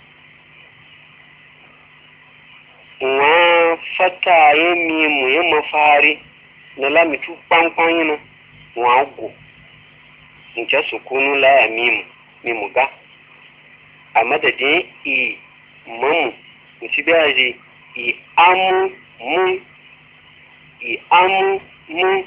wa fata ya mimu ya mafari na lamitu kwankwan yana wa go nke sukunu la ya mimu mimu ga a madadin i mamu ci biya ji i amu mu i amu mu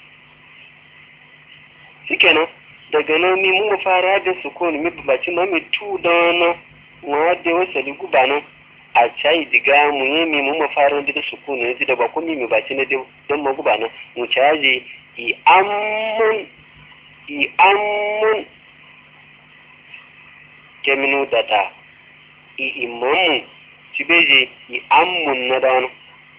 shikenan daga nan mi mu fara da sukunu mi babaci ma mi tu don wa da wasali guba nan a cai diga mu yi mi mu fara da sukunu ne da ba ko mi mi baci na don ma guba nan mu caji i amun i amun keminu data i imamu cibeje i amun na dano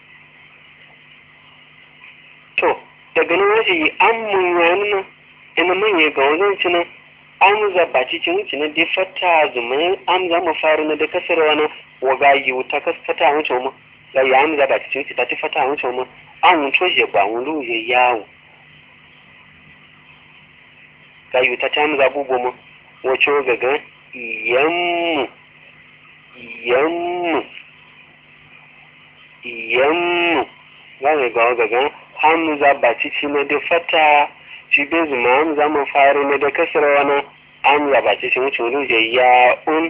to daga nan waje i amun ya nuna ina manye ga wajen cinan an zaba cikin cinan da fata zumai an zama faru na da kasar wani waga yi wuta fata wuce mu ga yi an zaba cikin cita ta fata wuce mu an wuce je ba wulu ya yawo ga yi wuta ta mu zabu goma wace gaga yammu yammu yammu ga ne ga gaga hamza ba cici na da fata shi bai zuma hamza mu faru na da kasar wani hamza ba cici wuce wani je ya un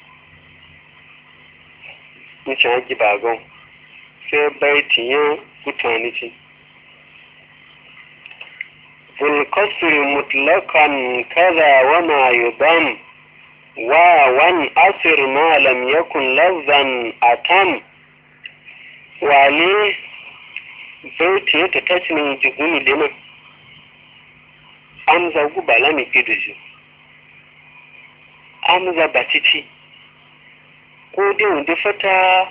wuce haki bagon sai bai tiyan mutane ci zulkasir mutlakan kaza wana yudam wa wani asir ma lam yakun lazzan atam wale bai tiye ta tasiri jigumi dina amza guba lami fiduju amza batici ko dai wanda fata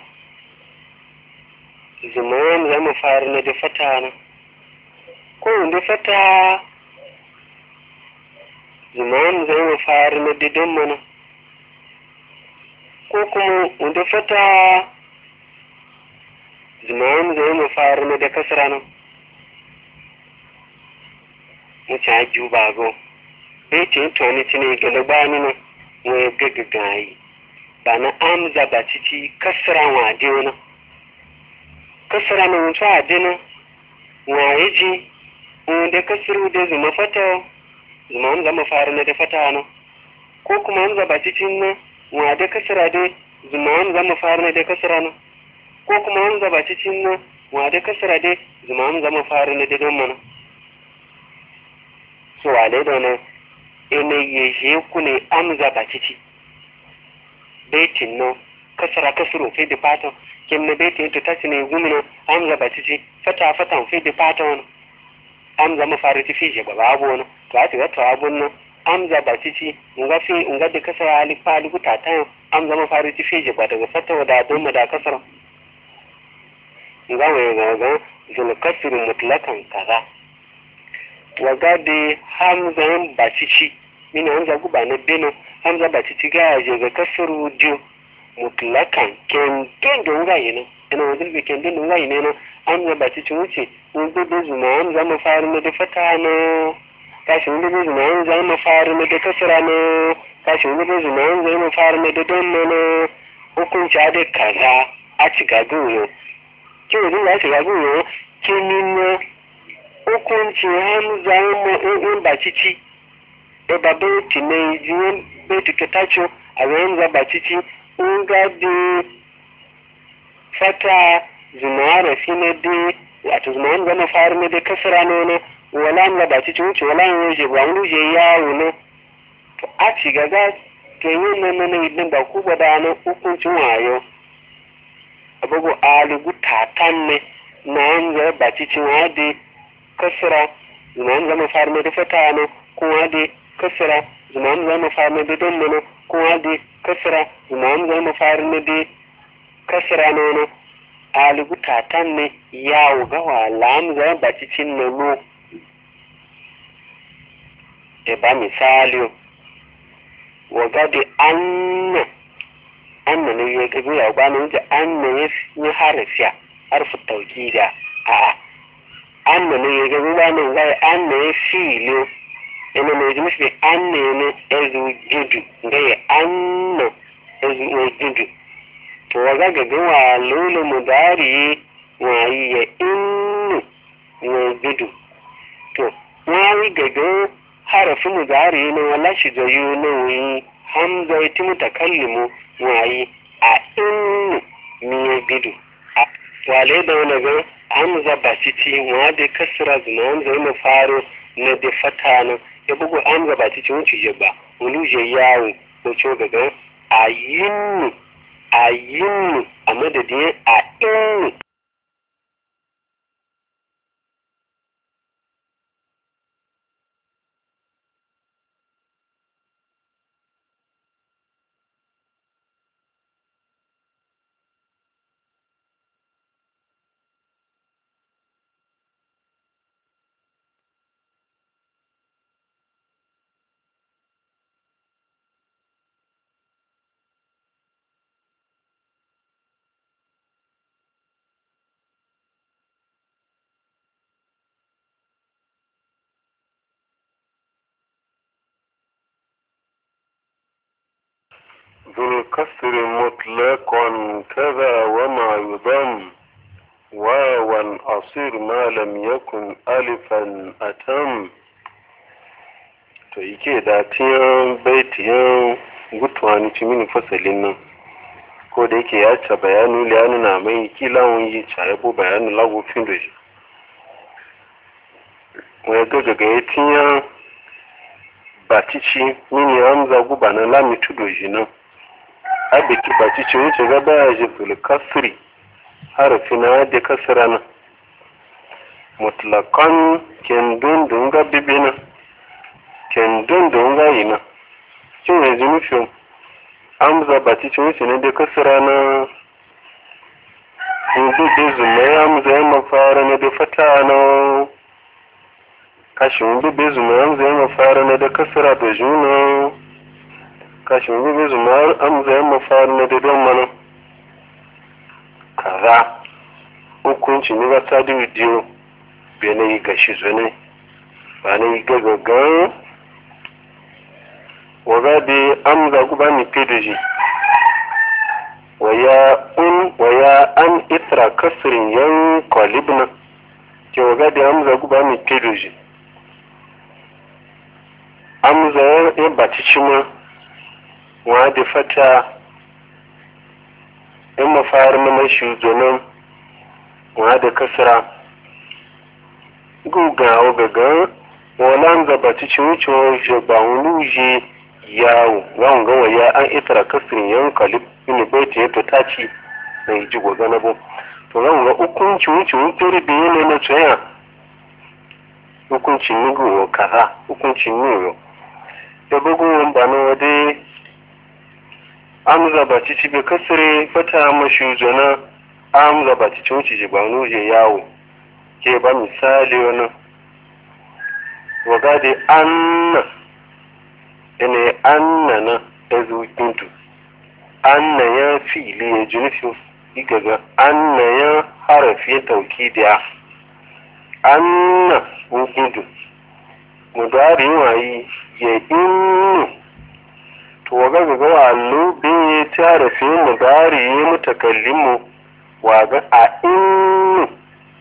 zuman zama fara na da fata na ko wanda fata zuman zama fara na da don mana ko kuma wanda fata zuman zama fara na da kasara na mutu a ju bago bai ce tuni tuni ga labani na wani gagagayi ba na amza ba cici kasara wa adina kasara na mutu a adina wa ya ji wanda kasaru da zuma fata zuma an zama fara na da fata na ko kuma an zaba cikin na wa da kasara da zuma an zama fara na da kasara na ko kuma an zaba cikin na wa da kasara da zuma an zama fara na da don mana so wale da nan ina yeje ku ne amza ba cici baitin nan kasara kasaro fi da fatan kin na baitin ta tace ne gumina amza ba cici fata fatan fi da fatan amza mafari ti fije ba babu wani to a tiga to abun nan amza ba cici nga fi nga da kasara ali pali ku tatan amza mafari ti fije ba daga fata da don da kasara nga waye ga ga zul kasru mutlakan kaza wagade hamza ba cici mina hamza guba na beno hamza ba cici ga je ga kasru dio mutlakan ken ken do nga yina ina wajen be ken do nga yina no hamza ba cici wuce mun do do zuma hamza mu faru na da fata no kashi mun do zuma hamza mu faru na da kasra no kashi mun do zuma hamza mu faru na da don no hukunci da kaza a ciga goyo kin zo ya ciga goyo kin hukunci hamza mu ba cici e babu tinai jiwon bai tukatacho a yayin za ba cici in ga da fata zumara fi na da wato zumaran zama faru na da kasara nono wala na ba cici wuce wala yin yaje ba wani je yawo no to a ci gaga to yin nan nan idan ba ku gwada na hukuncin wayo abugo alugu tatan ne na yanzu ba cici wa da kasara zumaran zama faru na da fata no kuma da kasara zumaran zama faru na da don nono kuma da kasara zumaran zama faru na da kasara nono aligu tatan ne yawo gawa lamza ba cikin nono e ba misali waga da anna anna ne ya gabi ya gwanin da anna ya yi harafiya harfi tauki da a anna ne ya gabi gwanin zai anna ya filo ina mai ji mafi anna ne ezu judu ga ya anna ezu judu to waga gaga wa lulu mudari wa yi ya inu wa gudu to wani gaga harafin mudari ne wala shi da yu ne wi hamza iti mutakallimu wayi a in mi bidu wale da wani ga hamza ba titi wa da kasra zuma hamza yana faro na da fata na ya bugu hamza ba titi wuce je ba wani je yawo ko co gaga a yin a yin a madadin a in ذو الكسر مطلقا كذا وما يضم واوا أصير ما لم يكن ألفا أتم to yake da tiyan baitiyan gutuwa ni cimin fasalin nan ko da yake ya ce bayanu liyanu na mai kila wani yabo bayanu lagofin da shi wani gagaga ya tiyan batici mini hamza guba na lamitu da shi nan abiki batici wuce gaba ya ji bulkasri harafi na da kasra na mutlakan kendun dunga bibina kendun dunga ina kin yanzu nufin hamza batici wuce ne da kasra na hudu da zumai hamza ya mafara na da fata na kashi hudu da zumai hamza ya mafara na da kasra da juna kashi hudu da zumai hamza ya mafara na da don mana kaza hukunci ne ba ta diwi diyo bai na yi gashi zane ba na yi gagagan waga da amza guba ni pedoji waya un waya an itra kasirin yan kwalibna ke waga da amza guba ni pedoji amza ya baci cima wa da fata in mafayar na mai shugaban wa da kasara gugawa gaga wala gaba cikin wucewar jaban luje yawo wani gawa ya an itara kasirin yan kalib ini baita ya ta ci na yi ji gwaga na bu to zan ga hukuncin wucewar tori da yanayi na tsaya hukuncin nigowa kaza hukuncin nigowa da bugun ba na wade amza ba cici bai kasare fata mashi zana amza ba cici wuce jibanu je yawo ke ba misali wani waga da anna yana anna na ya zo kintu anna ya fili ya junifin igaga anna ya harafi ya tauki da anna kintu mudari wayi ya inu to waga ga wallo be ta rafi mudari ya mutakallimu waga a inu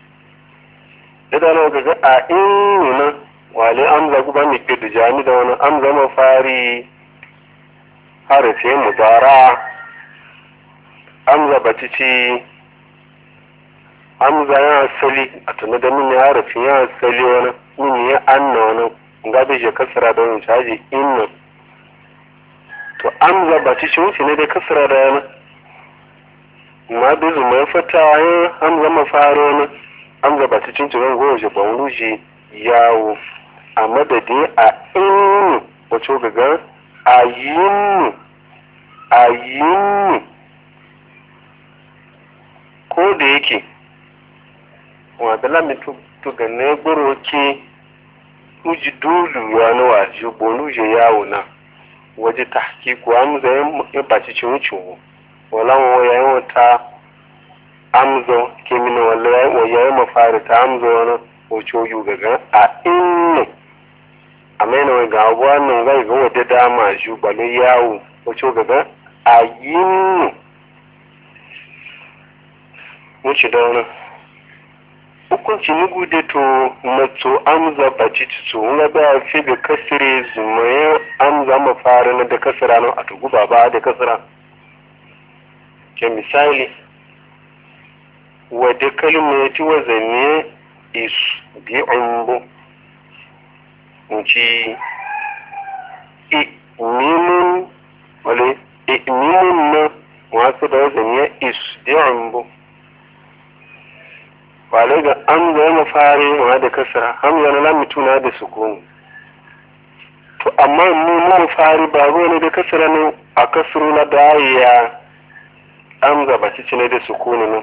idan waga ga a inu na wale amza guba ne ke da jami da wani amza mafari harafi mudara amza batici amza ya asali a tuna da mini harafi ya asali wani mini ya anna wani ga bai je kasara da wani caji inna to amza batici wuce ne da kasara da yana ma bezu mai fata yin amza mafari wani amza baticin cikin goje ban ruje yawo a madadin a inu wacce gaga a yinu a yinu ko da yake wadda lamitu tugane gboro ke uji dolu ya na waje bonu je yawo na waje tahkiku amza ya baci cin wucewo wala wa ya wata amzo kemina wala ya ya mafari ta amzo wani wacce yu gaga a inu a maina wai ga wannan zai ga wadda dama ju balo yawo wacce gaga a yinu wuce da wani hukunci nugu da to mato amza baci to nga ba fi da kasire zumaye amza mafara na da kasira no a tugu ba da kasira ke misali wadda kalmati wazanne is bi'umbu nci i mimun wale i mimun na wasu da wazanne is bi'umbu wale ga an zai mafari ma da kasara hamza na lamitu na da sukuni to amma mu mafari ba ne da kasara ne a kasuru na daya an zaba ci ne da sukuni ne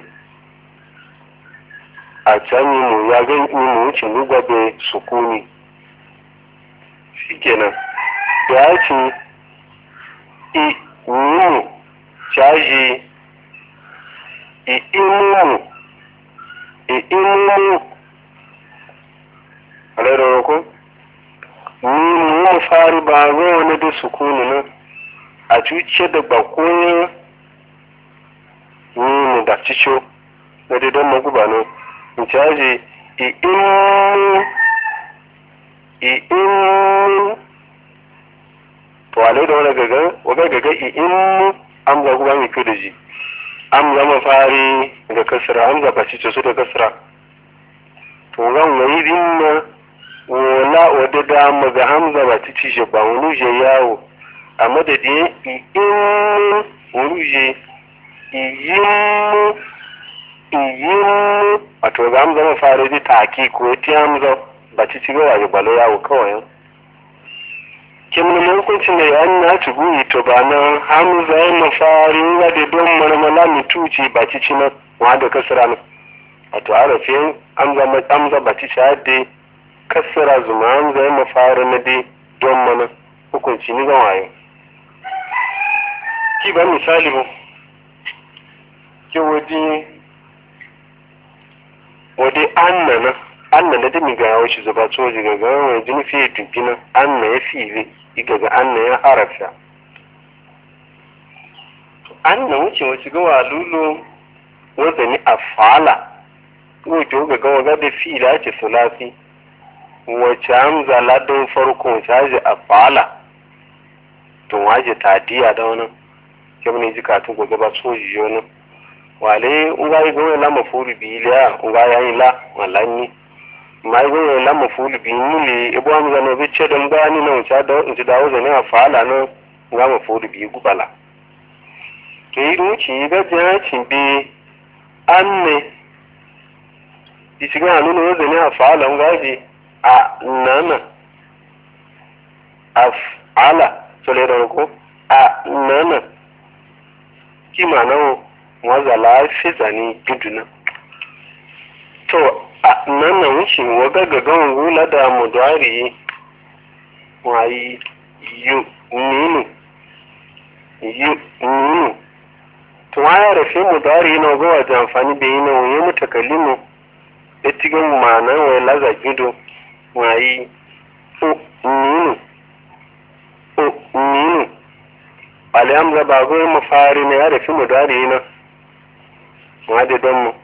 a can mu ya ga mu wuce lugwa da sukuni shikenan ya ce i mu caji i imu i imu alayyar ko mu mu fari ba ga wani da sukuni ne a cuce da bakoyin mu da cicho na daidan maguba ne caji i'innu i'innu to wale da wani gaga waga gaga i'innu an ga kuma mai da ji an zama fari da kasra an zaba ci su da kasra to ran wani dinna wala wadda da maga hamza ba ci ci ba wani je yawo a madadin i'innu wani je i'innu iyinmu wato za mu zama fara da taki ko ti hamza ba ci ci gawa ga balo yawo kawai kin mun hukuncin da yan na ci guyi to ba nan hamza ya mafari ga da don marmala mutuci ba ci ci na wa da kasra ne wato arafin hamza ma hamza ba ci da kasra zuma hamza ya mafari na da don mana hukunci ni ga wayo ki ba misali mu ki wadi wadai annana annana da miga ya wuce zuba tsoji gaga wani jini fiye tunkina anna ya fili igaga anna ya harafa anna wuce wace ga walulu wadda ni a fala wuce gaga waga da fili ake sulasi wace hamza ladin farko wace haji a fala tun waje tadiya da wani kyau ne jikatun gobe ba tsoji wani wale unga yi gowe la mafulu bi ila unga ya yi la walani mai gowe la mafulu bi muli ibo am zano bi ce don bani na unta da unta da wazo ne afala no unga mafulu bi gubala ke yi ruci ga jacin bi anne isiga anu no wazo ne afala unga ji a nana af ala sole ro ko a nana ki mana waza lafi zane giduna to a nan na wuce waga gagan wula da mudari wayi yu ninu yu ninu to waya rafe mudari na ga wajen amfani da yi na wani mutakallimu ya tigin ma'anan wai laza gido wayi o ninu o ninu alhamza ba goyi mafari na ya rafe mudari na wadda don mu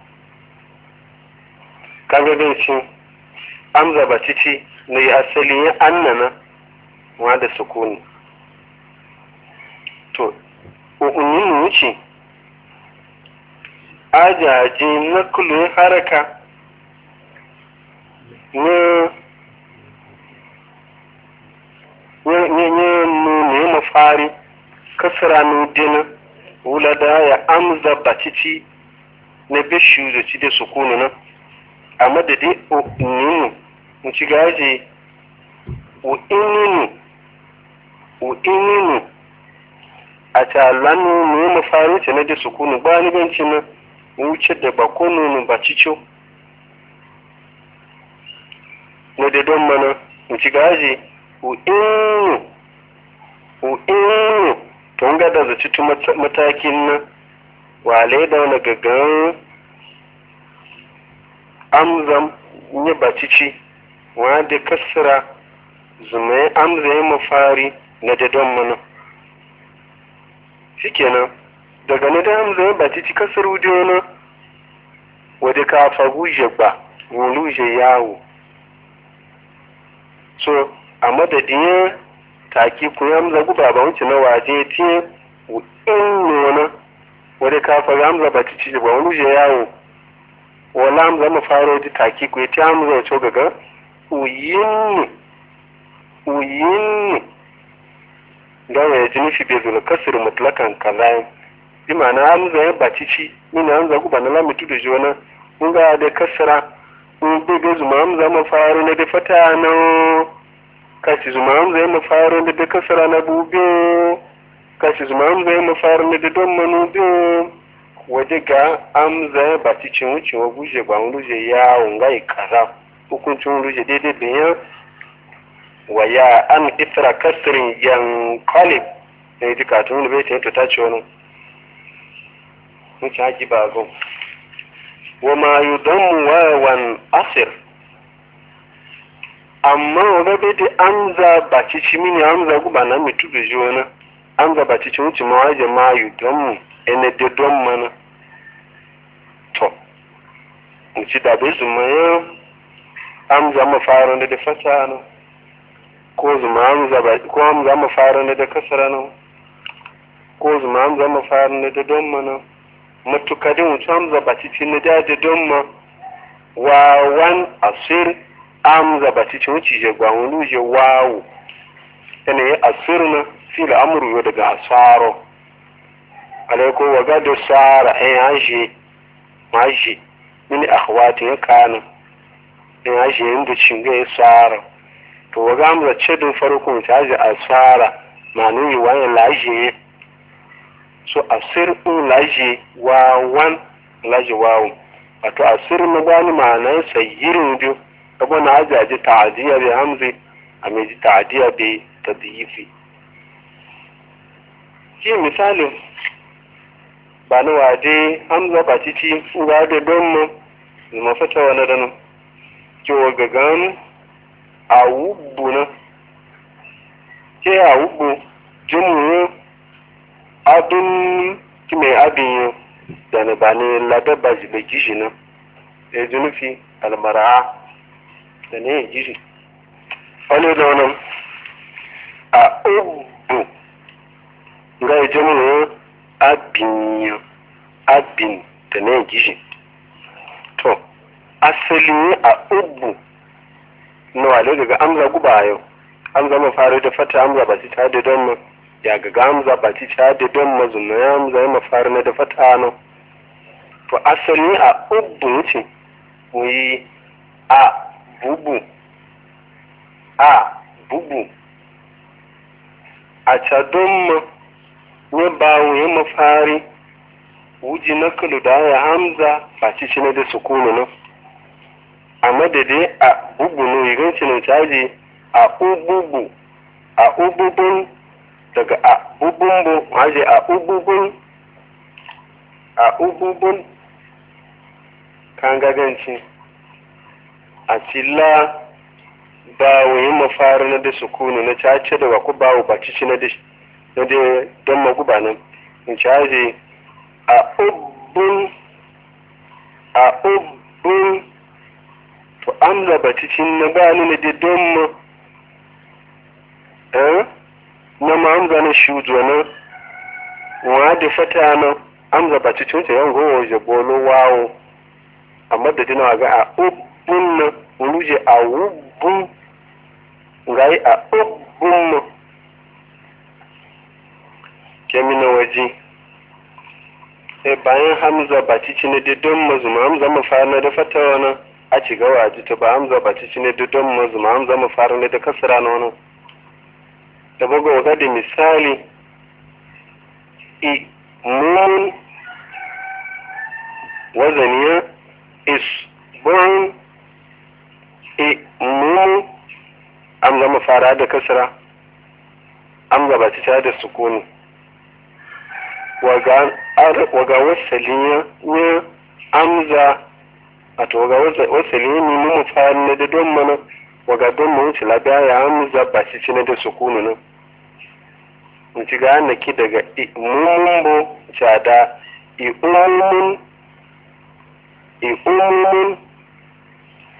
kaga don shi amza ba cici na yi asali ya annana wadda sukuni to unin wuce ajaji na kulun haraka na ne mafari kasara nudina wula da ya amza ba cici na bishu da ci da sukunu nan a madadi o ninu in ci gaji o ininu o ininu a talanu ne mafari ce na da sukunu ba ni ganci na wuce da bakonu ba cico na da don mana in ci gaji o inu o inu tun ga da zaci tu matakin nan wale da wani gaggan amzam ya bacici wanda kasira zumai amza ya mafari na dadon mana shikenan daga na da amza ya bacici kasar wujona wadda ka fagu jabba wuluje yawo so a madadin taki ku hamza guba ba wuce na waje tiye in nuna wadda kafa hamza ba ta ci ba wuluje yawo wala hamza mu faro ji taki ku ta hamza wace gaga uyin uyin da ya ji nufi bai zula kasir mutlakan kaza bi ma'ana hamza ya baci ci ina hamza guba na lamitu da jona mun ga da kasara mun bai ga zuma hamza mu faro na da fata na kashi zuma hamza ya mu faro na da kasara na bubiyo kashi zuma hamza ya mu faro na da don manu biyo waje ga hamza ya baci cin wuce wa guje ba mun ruje ya wunga kaza hukuncin ruje daidai bayan waya an isra kasrin yan qalib ne duka tun bai ta ta ce wani mutum haƙi ba gon wa ma yudamu wawan asir amma waga bai da an za ba ci ci mini an za guba na mitu da ji wani an za ba ci ci wuce ma waje ma yudamu ene de don mana to mu ci da bai zuma ya an za mu fara da fasa na ko zuma an za ba ko an za mu fara da kasara na ko zuma an za mu fara da don mana matukadin wuce amza ba cikin na daji don ma wa wan asir amza ba cikin wuce je gwamnu wuje wawo yana yi asir na fila amuru daga asaro alaiko waga da tsara ɗan yaje maje mini akhwati ya kana ɗan yaje inda cinga ya tsara to waga amza cedin farkon ta ji asara ma nuni wani laje so asir in laje wawan laje wawo wato asir na gani ma'anar sayyirin biyu abu na ajaji ta'adiyya bai hamzi a mai ji ta'adiyya bai ta diyifi ki misalin ba na waje hamza ba cici ga da don mu zama fata wani dano ki wa gagan a wubbu na ke a wubbu jimu abin ki mai abin da na ba ne ladaba jibe gishi na ya ji nufi almara da ne ya gishi wani da wani a ubu ga ya jimu abin abin da ne ya gishi to asali a ubu na wale daga amza guba yau amza mafari da fata amza ba ci ta da don mu ya ga gamza ba ci ta da don mazuna ya amza ya mafari na da fata no to asali a ubu ce wuyi a bubu a bubu a ca don mu ne ba wuyi mafari wuji na kalu da ya hamza ba ci ci na da sukunu no a madadi a bubu no yi ganci na caji a ububu a ububun daga a ubumbu haje a ububun a ububun kan gaganci a cilla ba wuyi mafari na da sukunu na cace daga ku bawo ba cici na da don maguba nan in caji a ubun a ubun to amza ba cikin na gani na da don ma eh na ma amza na shujo na wa da fata na amza ba cikin ta yan gowo je bolo wawo amma da dina ga a ubun na uluje a ubun ngai a ubun kemina waje e bayan hamza ba cikin da don mazuma hamza mafana da fata wana a ci gawa ji ta ba hamza ba cikin da don mazuma hamza mafara da kasara na wani da buga waga da misali i mun wazaniya is born i mun hamza mafara da kasara hamza ba cikin da sukuni waga wasaliya ne amza a to waga wasaliya ne mu fara da don mana waga don mu ci labiya ya amza ba shi cine da sukunu nan mu ci ga annaki daga mumbo cada i umumun i umumun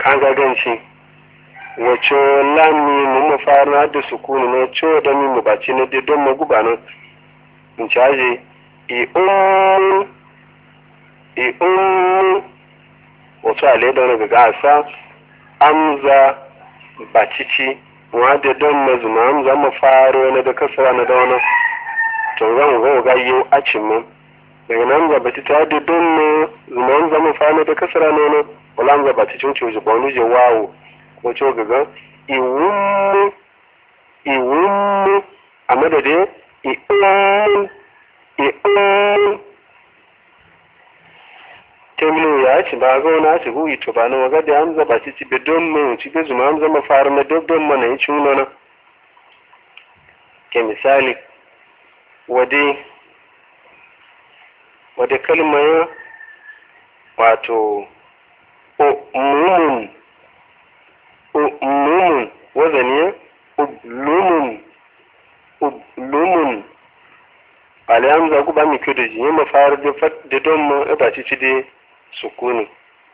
kan gaganci wace lami mu mafara da sukuni ne ce da mi mu baci ne da don maguba nan in caje i um i um wato ale da wani gasa amza bacici wa da don mazuma amza mafaro ne da kasara na da wani to zan ga ga yau a cimin daga nan ga bati ta da don ne zuma zama fara da kasara ne ne wala ga bati cin ciwo ba wani je wawo ko ce ga ga iwum iwum a madade iwum iwum temlo ya ci ba ga na ci guyi to ba na ga da amza bati ci be don mu ci be zuma amza mafara na don don mana yi ciwo na ke misali wade wadda kalmar wato umumun umumun wazaniya ublumun ublumun alayyam za ku ba mi kyau da jiye mafari da don ma ya baci ci da sukuni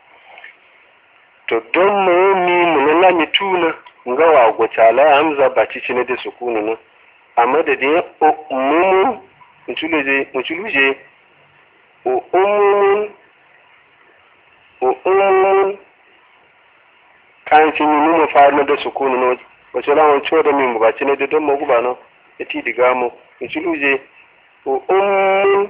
to don ma yi mi munala mi tuna nga wa gwata alayyam za baci ci ne da sukuni na a madadin umumun muculuje umumun umumun kan ci ni mu fara da sukuni no wace lawan ciwo da min bukaci ne da don maguba no ya ti diga mu muculuje umumun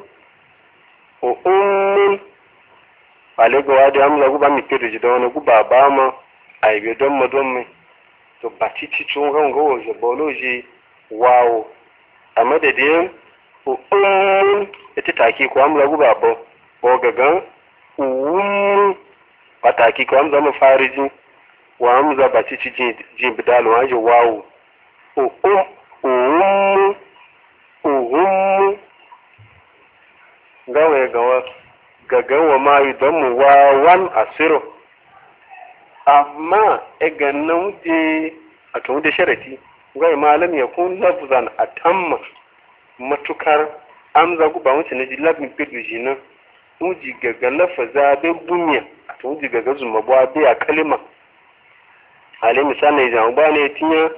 umumun alega wa da amla guba mi kedo da wani guba ba ma ai be don ma don me to batici tun ga ngo je boloji wawo a madadin um ita taki ko amla guba bo ko gagan um pataki ko amza mu fariji wa amza batici ji ji bidalu waje wawo um um um gawe gawa gagan wa ma idan mu wa wan asiro amma e gannan je a tun da sharati gai malam ya kun lafzan atamma matukar amza guba wuce na jilabin fidu jinin uji gaga lafaza bai gumiya a tun uji gaga zuma buwa bai a kalima hali misali idan ba ne tinya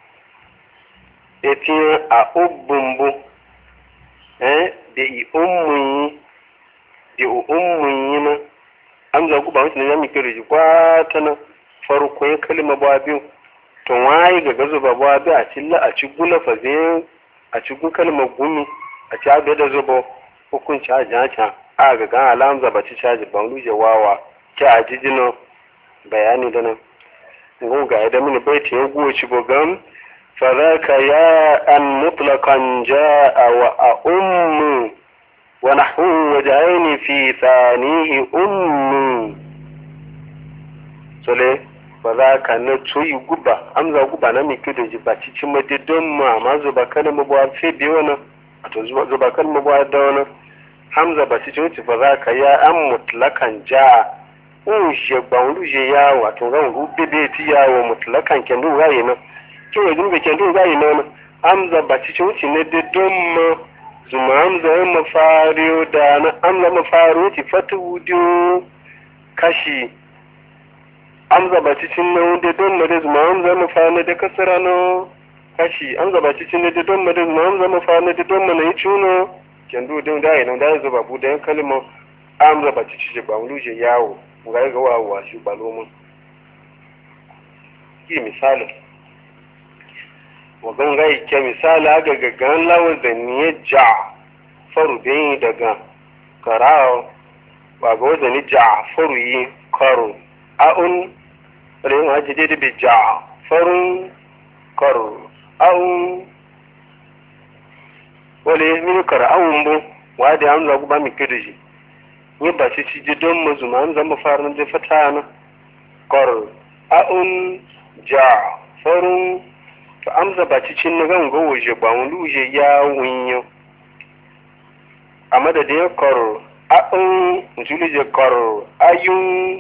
tinya a ubumbu eh da i ummunyi da ummunyi na amza guba wuce na jilabin fidu ji kwata na farkon kalima buwa biyu to waye ga gazo babu abi a cilla a ci gula faze a ci gun kalmar gumi a ci abe da zubo hukunci a jaka a ga gan alamza ba ci caji ban luje wawa ki a jijino bayani da nan ngon ga idan mini bai ta yago ci bogan faraka ya an mutlaqan jaa wa a ummu wa nahwu wajaini fi thanihi ummu sole ba za ka na tsoyi guba amza guba na mai kyau da ji ba cikin madidon ma ma zuba kan mabuwa fe biyu wani a to zuba kan mabuwa da wani hamza ba cikin wuce ba za ka ya an mutlakan ja un je gban ruje ya wato ran rube da ti yawo mutlakan kendo gaye na ki wa dinga kendo gaye na hamza ba cikin wuce ne da don ma zuma hamza ya mafariyo da na hamza mafariyo ti fatu wudiyo kashi an zaba cikin nan da don mare zuma an zama fana da kasara no kashi an zaba cikin da don mare zuma an zama fana da don mana yi cuno kendo din da yana da zuba bu da kalma an zaba cikin ba mu luje yawo ga ga wawa shi balomun ki misali wa gangai ke misali ga gaggan lawazan ya ja faru bin daga karao ba ga wazani ja faru yi karo a'un rin haji daidai bi ja farun kar a'un wale mini kar a'un bu wa da hamza ku ba mi kirji ni ba ci ci don mazuma an zama farin da fata na kar a'un ja farun to amza ba ci cin na gan go waje ba mun luje ya wunyo a madadin kar a'un mutulije kar ayun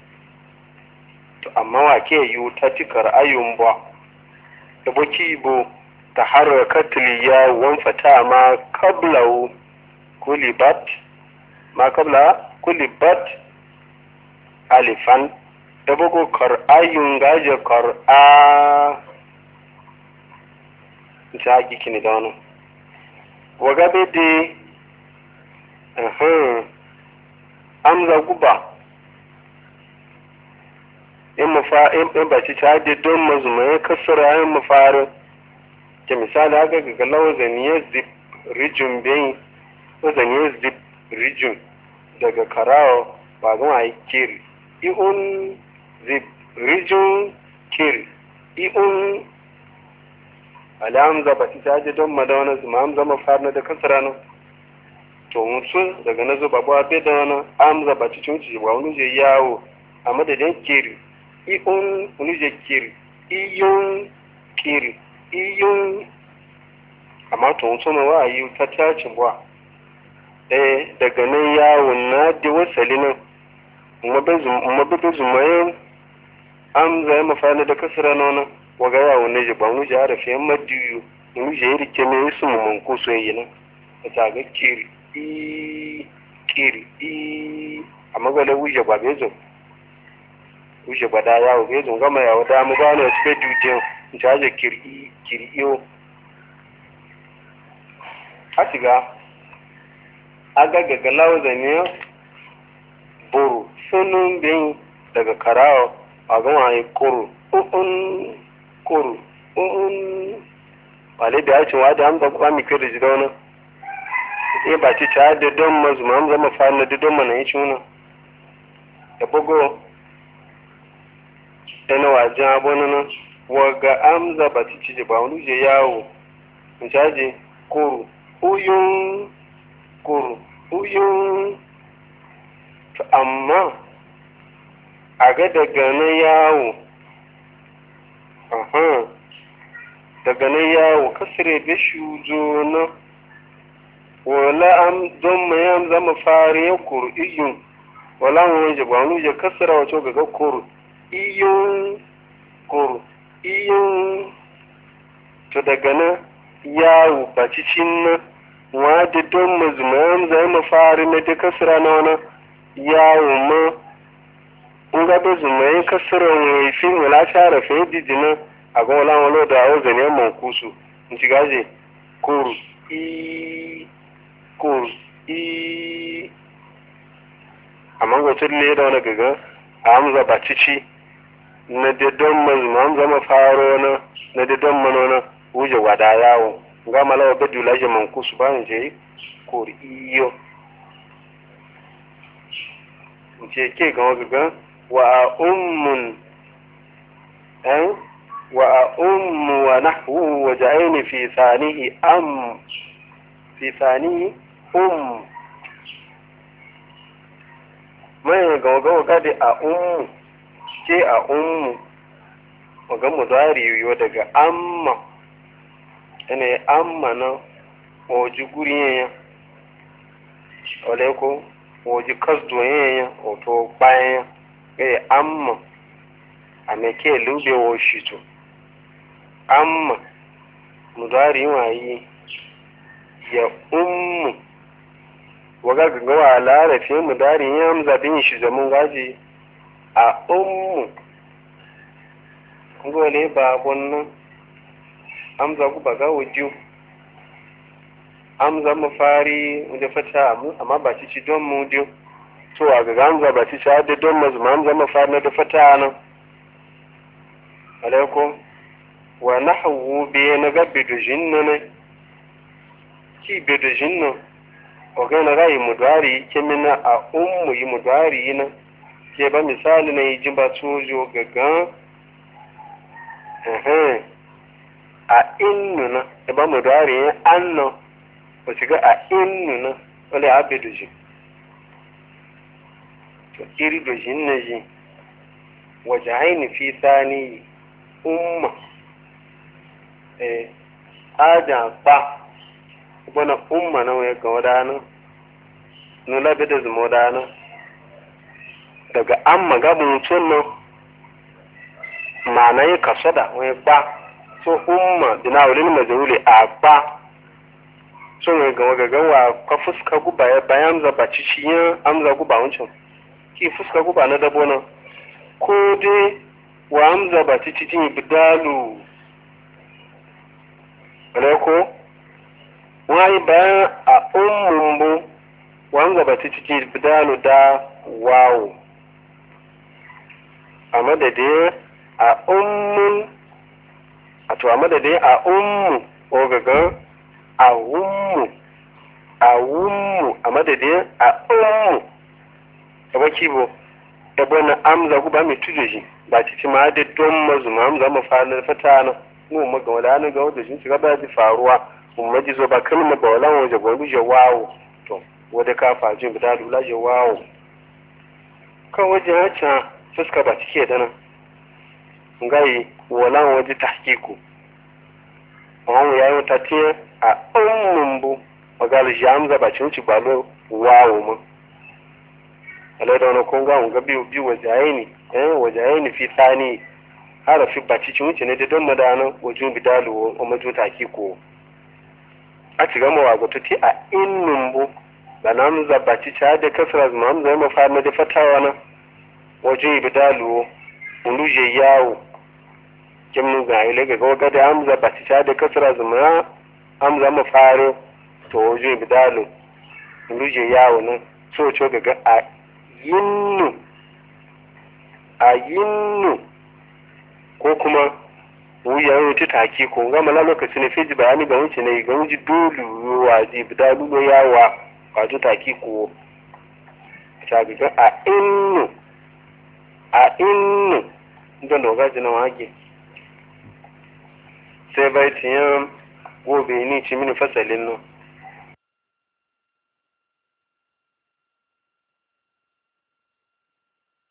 amma wa ke yi ta cikar ayun ba da baki bo ta harakatul ya wan fata ma qablau kulibat ma qabla kulibat alifan da bugu kar'ayun gaje kar'a ta haƙi kini da wani waga bede amza guba in mafa in ba ci ta de don mazuma ya kasara in mafara ke misali haka ga galawa zaniyar zip region bayin ko zaniyar zip region daga karawa ba zan a yi kiri i'un zip region kiri i'un alhamza ba ci ta de don madawana zuma amza mafara da kasara nan to mutum daga na zuba ba bai da wani amza ba ci cunci ba wani je yawo a madadin kiri i'un wani je kiri iyun kiri iyun amma to mutum wa yi ta tacin ba eh daga nan yawo na da wasali nan mababe zumayen amza ya mafana da kasara nona waga yawo na je ba wani je harafi yan madiyu wani je yi rike mai su mu manko so yi nan ta ga kiri i kiri i amma gale wuje ba bezo wuje ba da yawo bezo gama yawo da mu gane su ke duje in caje kiri kiri iyo a shiga aga gaga lawo zane buru sunun bin daga karawo a gama yi kuru un kuru un wale da ya ce wa da hamza ba mi kiri ji da wani e ba ci ta da don mazu ma zama fara da don mana yi cuna da bugo ɗana wajen abuwa nan waga amza ba ci cije ba wani je yawo in caje kuru uyun kuru uyun to amma a ga daga na yawo aha daga na yawo kasire da shujo na wala am don mai am zama fare ya kuru iyun wala wani je ba wani je kasara wato ga kuru iyun kuru iyun to daga na yawo ba cikin na wadi don mazuma am zama fare na da kasara na wani yawo ma in ga da zuma ya kasara wani fi wala shara fa dijina a ga wala wala da awo zane man kusu in ci gaje kuru i kur i amma gotar ne da wani gaga a hamza ba cici na didon mazuma hamza mafaro na na didon manona wuje wada yawo ga malawa bedu laje man kusu ba ni je kur iyo je ke ga gaga wa ummun eh wa ummu wa nahwu wa ja'ini fi thanihi am fi thanihi um mai gawa gadi a ummu ke a ummu waga mudari yiwu daga amma ene amma na oji guri yanya wale ko oji kasdo yanya oto bayan gaya amma a meke lube wo shi to amma mudari wayi ya ummu waga gagawa larafi mu dari ya amza bin shi zaman gaji a ummu ngole ba wannan amza ku baga wuju amza mu fari da fata mu amma ba ci don mu dio to a ga amza ba ci da don mu amza mu fari na da fata nan alaikum wa nahwu bi na gabbi da jinnana ki bi da jinnan ogana rai mudari kemina a ummu yi mudari na ke ba misali na yi jimba sojo gaga eh a innu na e ba mudari ya anno o shiga a innu na wale abidu ji to iri do jinna ji wajahaini fi thani umma eh aja ba bana umma na waya ga wadana nula bi da zuma wadana daga amma ga mutum nan ma'ana yi kasada waya ba so umma dina wulin mazuli a ba so waya ga waga wa ka fuska guba ya bayan zaba ciciyan amza guba wancan ki fuska guba na dabo nan ko dai wa hamza ba ci cikin ibdalu wale ko wani bayan a ummun bu wa hamza ba ci cikin ibdalu da wawo a madadin a ummun a to a madadin a ummu ko gaga a ummu a ummu a madadin a ummu a baki bo ebe na amza ku ba mai tudo shi ba ci ci ma da don mazu ma amza ma fara fata na mu ma ga wala na ga wanda shi shiga ba ji faruwa mu ma ji zo ba kan ma ba wala waje ba ruje wawo to wanda ka faji bi da lula je wawo kan waje hacha fuska ba cike da nan ngai wala waje tahqiqu wannan yayin ta ce a ummun bu magal jamza ba cin ci balo wawo mu alai da wani konga mun ga biyu biyu wajaye ne eh wajaye ne fi tsani harafi baci cin wuce ne da don madana wajun bidalu o maju taki ko a ci gama wa goto ti a innun bu da namu zabaci cha da kasra zuma mu zama fa na da fatawa na wajun bidalu ulu je yawo kin ga ile ga ga da am zabaci cha da kasra zuma am zama fare to wajun bidalu ulu je yawo ne so cho ga a yinnu a yinnu ko kuma wuyan wuce take ko gama la lokaci ne fiji bayani ga wuce ne ga wuce dole waje da dubo yawa wato take ko ta ga a innu a innu don doga jina wage sai bai tiyan gobe ni ci mini fasalin nan